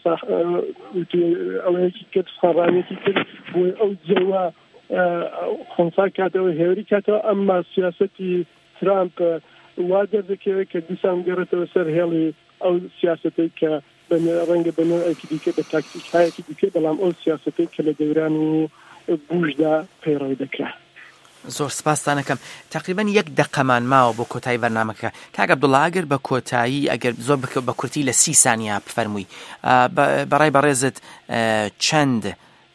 ئەوەیەکی کرد سەڕانێکی کرد بۆ ئەو جێوە خۆنسا کاتەوە هێوری کاتەوە ئەمما سیاسەتی ترامپ وا دەردەکەوێت کە دیسان گەڕێتەوە سەر هێڵی ئەو سیاسەتەی کە ڕەنگە بەنەوەیەکی دیکە بە تاکتیکایەکی دیکە بەڵام ئەو سیاسەتەی کە لە دەورانی بوشدا پەیڕەوی دەکرا. زۆر سپاسانەکەم تقریبا 1 دقەمان ماوە بۆ کۆتایی بەرنامەکە کاک عەبدوڵڵا ئەگەر بە کۆتایی ئەگەر زۆر بە کورتی لە 30 سانیا بفەرمووی بەڕای بەڕێزت چەند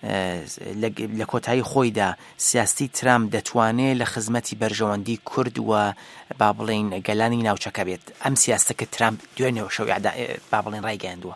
لە کۆتایی خۆیدا سیاستی ترامپ دەتوانێت لە خزمەتی بەرژەوەندی کورد و با بڵێن گەلانی ناوچەکە بێت ئەم سیاستەکە ترامپ دوێنێەوە شەوی با بڵێن ڕایگەیاندووە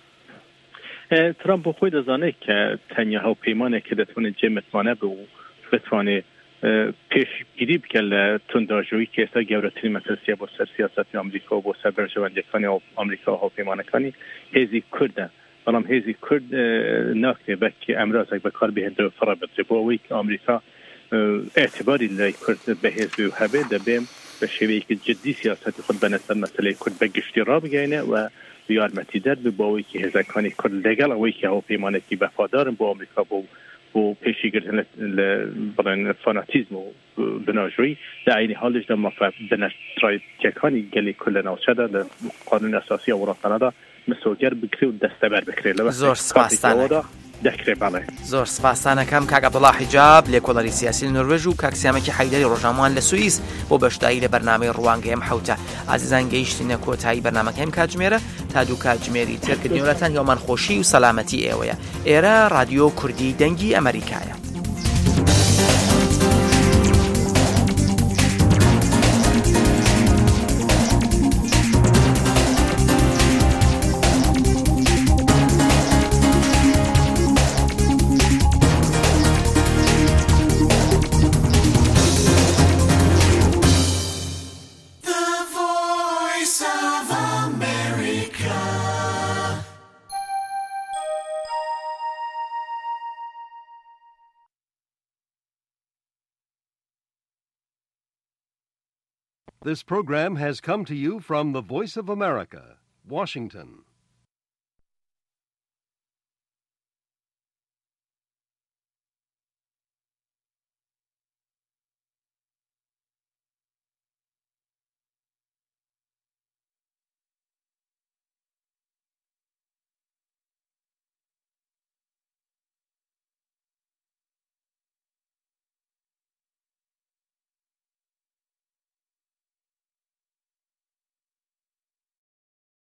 ترامپ بۆ خۆی دەزانێت کە تەنیا هەوپەیمانێک کە دەتوانێت جێمەتوانە بێ و بتوانێت پێشگیری بکە لە تونداژۆیی کە ئێستا گەورەترین مەترسیە بۆ سەر سیاسەتی ئەمریکا و بۆ سەر بەرژەوەندیەکانی ئەمریکا و هەوپەیمانەکانی هێزی کوردە بەڵام هێزی کورد ناکرێت بەکی ئەمرازێک بەکار بهێنرێت فڕە بدرێت بۆ ئەوەی کە ئەمریکا ئێعتیباری لای کورد بەهێز و هەبێت دەبێم بە شێوەیەکی جدی سیاسەتی خود بەنەسەر مەسەلەی کورد بە گشتی ڕابگەینێ و یارمەتیدەر بێ بۆ ئەوەی کە هێزەکانی کورد لەگەڵ ئەوەی کە هەوپەیمانێکی بەفادارن بۆ ئەمریکا بۆ پێشیگرتن لە بڵێن فاناتیزم و بناژۆیی لە عینی حاڵش لە بەنەستڕایەتیەکانی گەلی کورد لە ناوچەدا لە قانون ئەساسی وڵاتانەدا مسۆگەر بکرێ و دەستەبەر بکرێت لەوە زۆر سپاسانە دەکرێت بەڵێ زۆر سپاسانەکەم کاک عەبدوڵڵا حیجاب لێکۆڵەری سیاسی نۆروێژ و کاکسیامەکی حەیدەری ڕۆژنامەوان لە سوئیس بۆ بەشداری لە بەرنامەی ڕوانگەی ئەم حەوتە ئازیزان گەیشتینە کۆتایی بەرنامەکەیم کاتژمێرە تا دوو کاتژمێری تێرکردنیوەتان هێڵمان خۆشی و سەلامەتی ئێوەیە ئێرە رادیۆ کوردی دەنگی ئەمریکایە This program has come to you from the Voice of America, Washington.